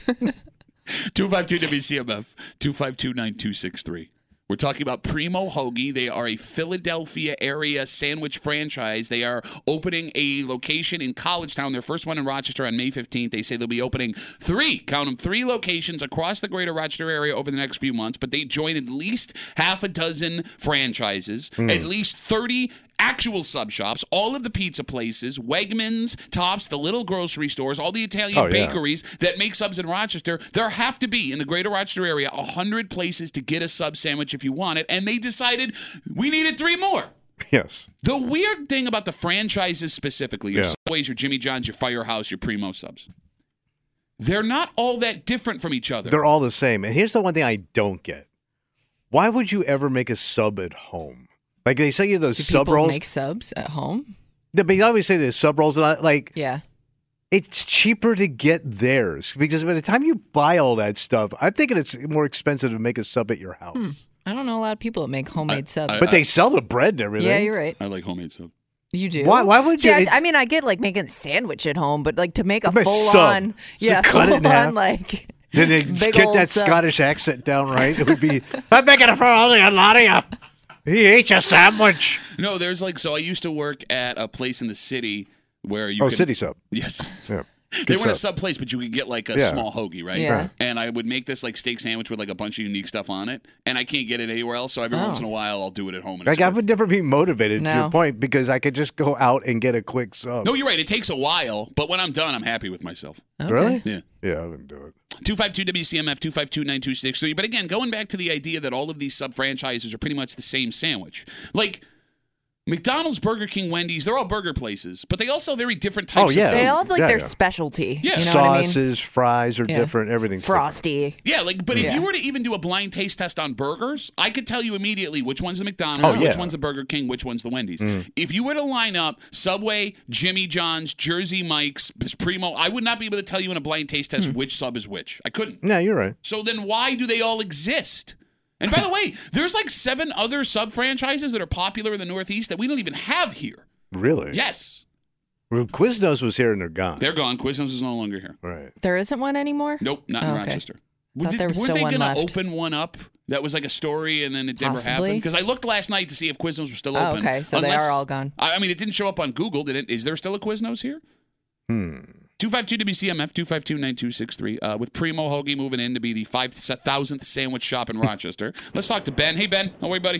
[SPEAKER 5] two five two W C M F, two five two, nine two six three. We're talking about Primo Hoagie. They are a Philadelphia area sandwich franchise. They are opening a location in College Town, their first one in Rochester on May fifteenth. They say they'll be opening three, count them, three locations across the greater Rochester area over the next few months. But they join at least half a dozen franchises,
[SPEAKER 6] Mm.
[SPEAKER 5] at least thirty actual sub shops, all of the pizza places, Wegmans, Tops, the little grocery stores, all the Italian
[SPEAKER 6] Oh, yeah.
[SPEAKER 5] bakeries that make subs in Rochester. There have to be, in the greater Rochester area, one hundred places to get a sub sandwich if you want it. And they decided we needed three more.
[SPEAKER 6] Yes.
[SPEAKER 5] The weird thing about the franchises specifically, your
[SPEAKER 6] Yeah.
[SPEAKER 5] Subways, your Jimmy John's, your Firehouse, your Primo subs, they're not all that different from each other.
[SPEAKER 6] They're all the same. And here's the one thing I don't get. Why would you ever make a sub at home? Like they sell you those
[SPEAKER 7] Do
[SPEAKER 6] sub
[SPEAKER 7] people
[SPEAKER 6] rolls.
[SPEAKER 7] make subs at home?
[SPEAKER 6] They they always say there's sub rolls, and I, like
[SPEAKER 7] Yeah.
[SPEAKER 6] it's cheaper to get theirs because by the time you buy all that stuff, I'm thinking it's more expensive to make a sub at your house.
[SPEAKER 7] Hmm. I don't know a lot of people that make homemade subs.
[SPEAKER 6] But they sell the bread and everything.
[SPEAKER 7] Yeah, you're right.
[SPEAKER 5] I like homemade sub.
[SPEAKER 7] You do?
[SPEAKER 6] Why- why would
[SPEAKER 7] See,
[SPEAKER 6] you-
[SPEAKER 7] I,
[SPEAKER 6] it-
[SPEAKER 7] I mean, I get like making a sandwich at home, but like to make a
[SPEAKER 6] Make a
[SPEAKER 7] full
[SPEAKER 6] sub.
[SPEAKER 7] on,
[SPEAKER 6] So
[SPEAKER 7] yeah,
[SPEAKER 6] cut it in
[SPEAKER 7] full
[SPEAKER 6] half.
[SPEAKER 7] on like.
[SPEAKER 6] Then they
[SPEAKER 7] Big
[SPEAKER 6] get
[SPEAKER 7] old
[SPEAKER 6] that
[SPEAKER 7] sub.
[SPEAKER 6] Scottish accent down right. It would be, I'm making it for only a lot of you. He ate your sandwich.
[SPEAKER 5] No, there's like, so I used to work at a place in the city where you
[SPEAKER 6] Oh,
[SPEAKER 5] could,
[SPEAKER 6] City Sub.
[SPEAKER 5] Yes.
[SPEAKER 6] Yeah.
[SPEAKER 5] They
[SPEAKER 6] Good
[SPEAKER 5] weren't a
[SPEAKER 6] sub.
[SPEAKER 5] sub place, but you could get like a
[SPEAKER 6] Yeah.
[SPEAKER 5] small hoagie, right?
[SPEAKER 7] Yeah. Right.
[SPEAKER 5] And I would make this like steak sandwich with like a bunch of unique stuff on it, and I can't get it anywhere else. So every
[SPEAKER 7] Oh.
[SPEAKER 5] once in a while, I'll do it at home. And
[SPEAKER 6] Like
[SPEAKER 5] it's
[SPEAKER 6] I
[SPEAKER 5] good.
[SPEAKER 6] would never be motivated to
[SPEAKER 7] No.
[SPEAKER 6] your point because I could just go out and get a quick sub.
[SPEAKER 5] No, you're right. It takes a while, but when I'm done, I'm happy with myself.
[SPEAKER 7] Okay.
[SPEAKER 6] Really?
[SPEAKER 5] Yeah.
[SPEAKER 6] Yeah, I wouldn't do it.
[SPEAKER 5] two five two W C M F, two five two, nine two six three. But again, going back to the idea that all of these sub franchises are pretty much the same sandwich. Like McDonald's, Burger King, Wendy's, they're all burger places, but they also have very different types
[SPEAKER 6] Oh, yeah.
[SPEAKER 5] of food.
[SPEAKER 7] They all have like
[SPEAKER 6] Yeah,
[SPEAKER 7] their
[SPEAKER 6] yeah.
[SPEAKER 7] specialty.
[SPEAKER 5] Yeah.
[SPEAKER 7] You know what I mean?
[SPEAKER 6] Sauces, fries are
[SPEAKER 7] Yeah.
[SPEAKER 6] different. Everything's
[SPEAKER 7] Frosty.
[SPEAKER 5] Yeah, like, but if
[SPEAKER 7] Yeah.
[SPEAKER 5] you were to even do a blind taste test on burgers, I could tell you immediately which one's the McDonald's,
[SPEAKER 6] Oh,
[SPEAKER 5] which
[SPEAKER 6] yeah.
[SPEAKER 5] one's the Burger King, which one's the Wendy's.
[SPEAKER 6] Mm.
[SPEAKER 5] If you were to line up Subway, Jimmy John's, Jersey Mike's, Primo, I would not be able to tell you in a blind taste test which sub is which. I couldn't.
[SPEAKER 6] different. Yeah, you're right.
[SPEAKER 5] So then why do they all exist? And by the way, there's like seven other sub franchises that are popular in the Northeast that we don't even have here.
[SPEAKER 6] Really?
[SPEAKER 5] Yes.
[SPEAKER 6] Well, Quiznos was here and they're gone.
[SPEAKER 5] They're gone. Quiznos is no longer here.
[SPEAKER 6] Right.
[SPEAKER 7] There isn't one anymore?
[SPEAKER 5] Nope, not in
[SPEAKER 7] Oh, okay.
[SPEAKER 5] Rochester.
[SPEAKER 7] Thought
[SPEAKER 5] Did,
[SPEAKER 7] there was
[SPEAKER 5] weren't
[SPEAKER 7] still
[SPEAKER 5] they
[SPEAKER 7] one
[SPEAKER 5] gonna
[SPEAKER 7] left.
[SPEAKER 5] open one up? That was like a story, and then it never
[SPEAKER 7] Possibly.
[SPEAKER 5] happened. Because I looked last night to see if Quiznos were still
[SPEAKER 7] Oh,
[SPEAKER 5] open.
[SPEAKER 7] okay, so they are all gone.
[SPEAKER 5] I I mean, it didn't show up on Google, did it? Is there still a Quiznos here?
[SPEAKER 6] Hmm.
[SPEAKER 5] two five two W C M F, two five two, nine two six three. Uh, with Primo Hoagie moving in to be the five thousandth sandwich shop in Rochester. Let's talk to Ben. Hey, Ben. How are you, buddy?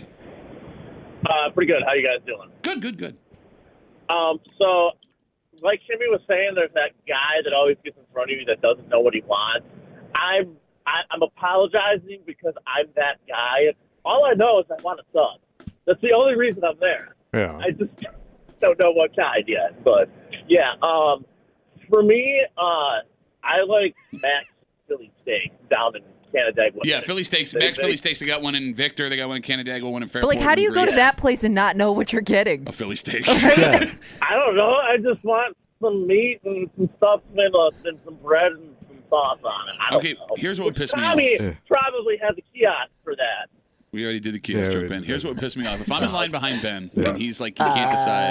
[SPEAKER 13] Uh, pretty good. How you guys doing?
[SPEAKER 5] Good, good, good.
[SPEAKER 13] Um, so, like Jimmy was saying, there's that guy that always gets in front of you that doesn't know what he wants. I'm I, I'm apologizing because I'm that guy. All I know is I want a sub. That's the only reason I'm there.
[SPEAKER 6] Yeah.
[SPEAKER 13] I just don't know what kind yet. But yeah, um, for me, uh, I like Max Philly Steak down in Canandaigua.
[SPEAKER 5] Yeah, Philly Steaks.
[SPEAKER 13] They-
[SPEAKER 5] Max
[SPEAKER 13] they-
[SPEAKER 5] Philly Steaks. They got one in Victor. They got one in Canandaigua, one in Fairport.
[SPEAKER 7] But like, how do
[SPEAKER 5] and
[SPEAKER 7] you go to
[SPEAKER 5] Greece.
[SPEAKER 7] that place and not know what you're getting?
[SPEAKER 5] A Philly steak.
[SPEAKER 13] I don't know. I just want some meat and some stuff and, uh, and some bread and some sauce on it. I don't
[SPEAKER 5] Okay,
[SPEAKER 13] know.
[SPEAKER 5] here's what would piss me
[SPEAKER 13] Tommy
[SPEAKER 5] off.
[SPEAKER 13] probably has a kiosk for that.
[SPEAKER 5] We already did the kiosk
[SPEAKER 6] Yeah,
[SPEAKER 5] joke,
[SPEAKER 6] we
[SPEAKER 5] Ben.
[SPEAKER 6] did.
[SPEAKER 5] Here's what would piss me off. If I'm in line behind Ben
[SPEAKER 6] Yeah.
[SPEAKER 5] and he's like, he can't decide.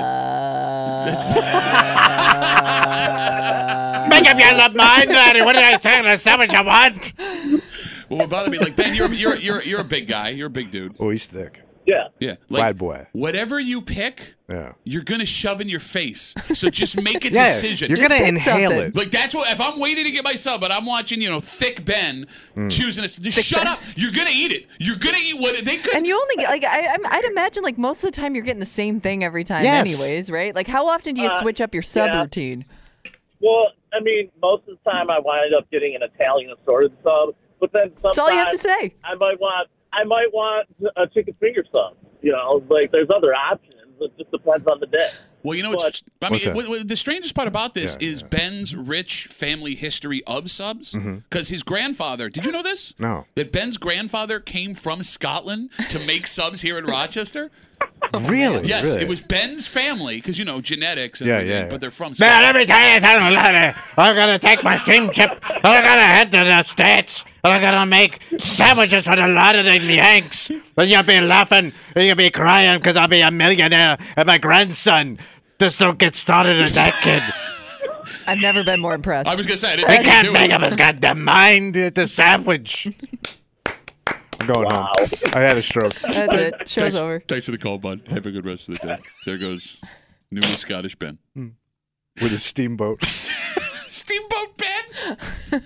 [SPEAKER 7] Uh,
[SPEAKER 6] Make up your love mind, laddie. What did I tell you? That's what you want.
[SPEAKER 5] Well, what bothered me, like, Ben, you're, you're, you're, you're a big guy. You're a big dude.
[SPEAKER 6] Oh, he's thick.
[SPEAKER 13] Yeah.
[SPEAKER 5] Yeah. Like,
[SPEAKER 6] Bad boy.
[SPEAKER 5] whatever you pick,
[SPEAKER 6] Yeah.
[SPEAKER 5] you're going to shove in your face. So just make a
[SPEAKER 6] Yeah,
[SPEAKER 5] decision.
[SPEAKER 6] you're gonna
[SPEAKER 7] pick
[SPEAKER 6] inhale
[SPEAKER 7] something.
[SPEAKER 6] it.
[SPEAKER 5] Like, that's what, if I'm waiting to get my sub, but I'm watching, you know, thick Ben
[SPEAKER 6] Hmm.
[SPEAKER 5] choosing a, just shut up. You're going to eat it. You're going to eat what they could.
[SPEAKER 7] and you only get like I, I'm- I'd imagine like most of the time you're getting the same thing every time,
[SPEAKER 6] Yes.
[SPEAKER 7] anyways, right? Like how often do you
[SPEAKER 13] Uh,
[SPEAKER 7] switch up your sub
[SPEAKER 13] yeah.
[SPEAKER 7] routine?
[SPEAKER 13] Well, I mean, most of the time I wind up getting an Italian assorted sub, but then sometimes
[SPEAKER 7] That's all you have to say.
[SPEAKER 13] I might want. I might want a chicken finger sub. You know, like there's other options. It just depends on the day.
[SPEAKER 5] Well, you know,
[SPEAKER 13] But-
[SPEAKER 5] it's, I mean,
[SPEAKER 6] What's
[SPEAKER 5] it,
[SPEAKER 6] that?
[SPEAKER 5] w- w- the strangest part about this
[SPEAKER 6] Yeah,
[SPEAKER 5] is Ben's rich family history of subs.
[SPEAKER 6] Mhm.
[SPEAKER 5] Because his grandfather, did you know this?
[SPEAKER 6] No.
[SPEAKER 5] That Ben's grandfather came from Scotland to make subs here in Rochester?
[SPEAKER 6] Really?
[SPEAKER 5] Yes,
[SPEAKER 6] Really?
[SPEAKER 5] it was Ben's family, because, you know, genetics and
[SPEAKER 6] Yeah,
[SPEAKER 5] everything,
[SPEAKER 6] yeah.
[SPEAKER 5] but they're from
[SPEAKER 14] Man,
[SPEAKER 5] Scotland.
[SPEAKER 14] let me tell you something, laddie. I'm gonna take my steamship and I'm gonna head to the States and I'm gonna make sandwiches for the lot of them Yanks. And you'll be laughing and you'll be crying because I'll be a millionaire and my grandson just don't get started as that kid.
[SPEAKER 7] I've never been more impressed.
[SPEAKER 5] I was going to say, I didn't
[SPEAKER 14] I
[SPEAKER 5] think
[SPEAKER 14] can't
[SPEAKER 5] you'd do
[SPEAKER 14] make
[SPEAKER 5] it.
[SPEAKER 14] him. He's got the mind at the sandwich.
[SPEAKER 6] I'm going home. I had a stroke.
[SPEAKER 7] That's it. Show's
[SPEAKER 5] Thanks,
[SPEAKER 7] over.
[SPEAKER 5] thanks for the call, bud. Have a good rest of the day. There goes newly Scottish Ben.
[SPEAKER 6] With a steamboat.
[SPEAKER 5] Steamboat Ben?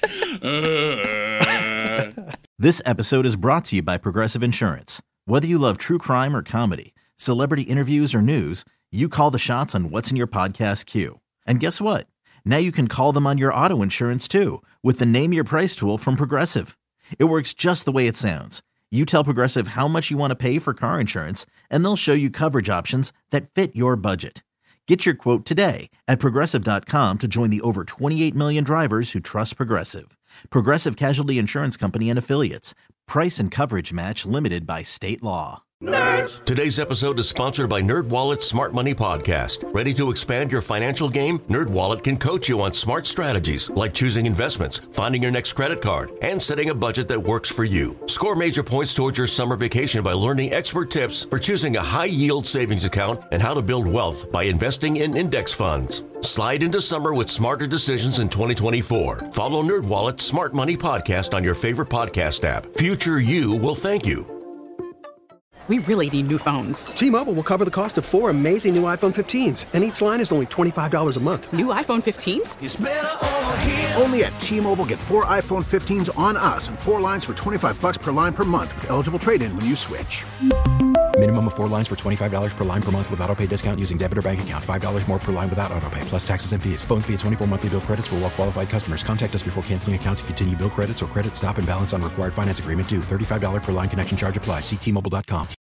[SPEAKER 5] Uh,
[SPEAKER 3] This episode is brought to you by Progressive Insurance. Whether you love true crime or comedy, celebrity interviews or news, you call the shots on what's in your podcast queue. And guess what? Now you can call them on your auto insurance too with the Name Your Price tool from Progressive. It works just the way it sounds. You tell Progressive how much you want to pay for car insurance, and they'll show you coverage options that fit your budget. Get your quote today at Progressive dot com to join the over twenty-eight million drivers who trust Progressive. Progressive Casualty Insurance Company and Affiliates. Price and coverage match limited by state law.
[SPEAKER 4] Today's episode is sponsored by NerdWallet's Smart Money Podcast. Ready to expand your financial game? NerdWallet can coach you on smart strategies like choosing investments, finding your next credit card, and setting a budget that works for you. Score major points towards your summer vacation by learning expert tips for choosing a high-yield savings account and how to build wealth by investing in index funds. Slide into summer with smarter decisions in twenty twenty-four. Follow NerdWallet's Smart Money Podcast on your favorite podcast app. Future you will thank you.
[SPEAKER 15] We really need new phones.
[SPEAKER 16] T-Mobile will cover the cost of four amazing new iPhone fifteens, and each line is only twenty-five dollars a month.
[SPEAKER 15] New iPhone fifteens?
[SPEAKER 10] It's better over here. Only at T-Mobile, get four iPhone fifteens on us and four lines for twenty-five bucks per line per month with eligible trade-in when you switch.
[SPEAKER 11] Minimum of four lines for twenty-five dollars per line per month with autopay discount using debit or bank account. five dollars more per line without autopay, plus taxes and fees. Phone fee at twenty-four monthly bill credits for well-qualified customers. Contact us before canceling account to continue bill credits or credit stop and balance on required finance agreement due. thirty-five dollars per line connection charge applies. See T Mobile dot com.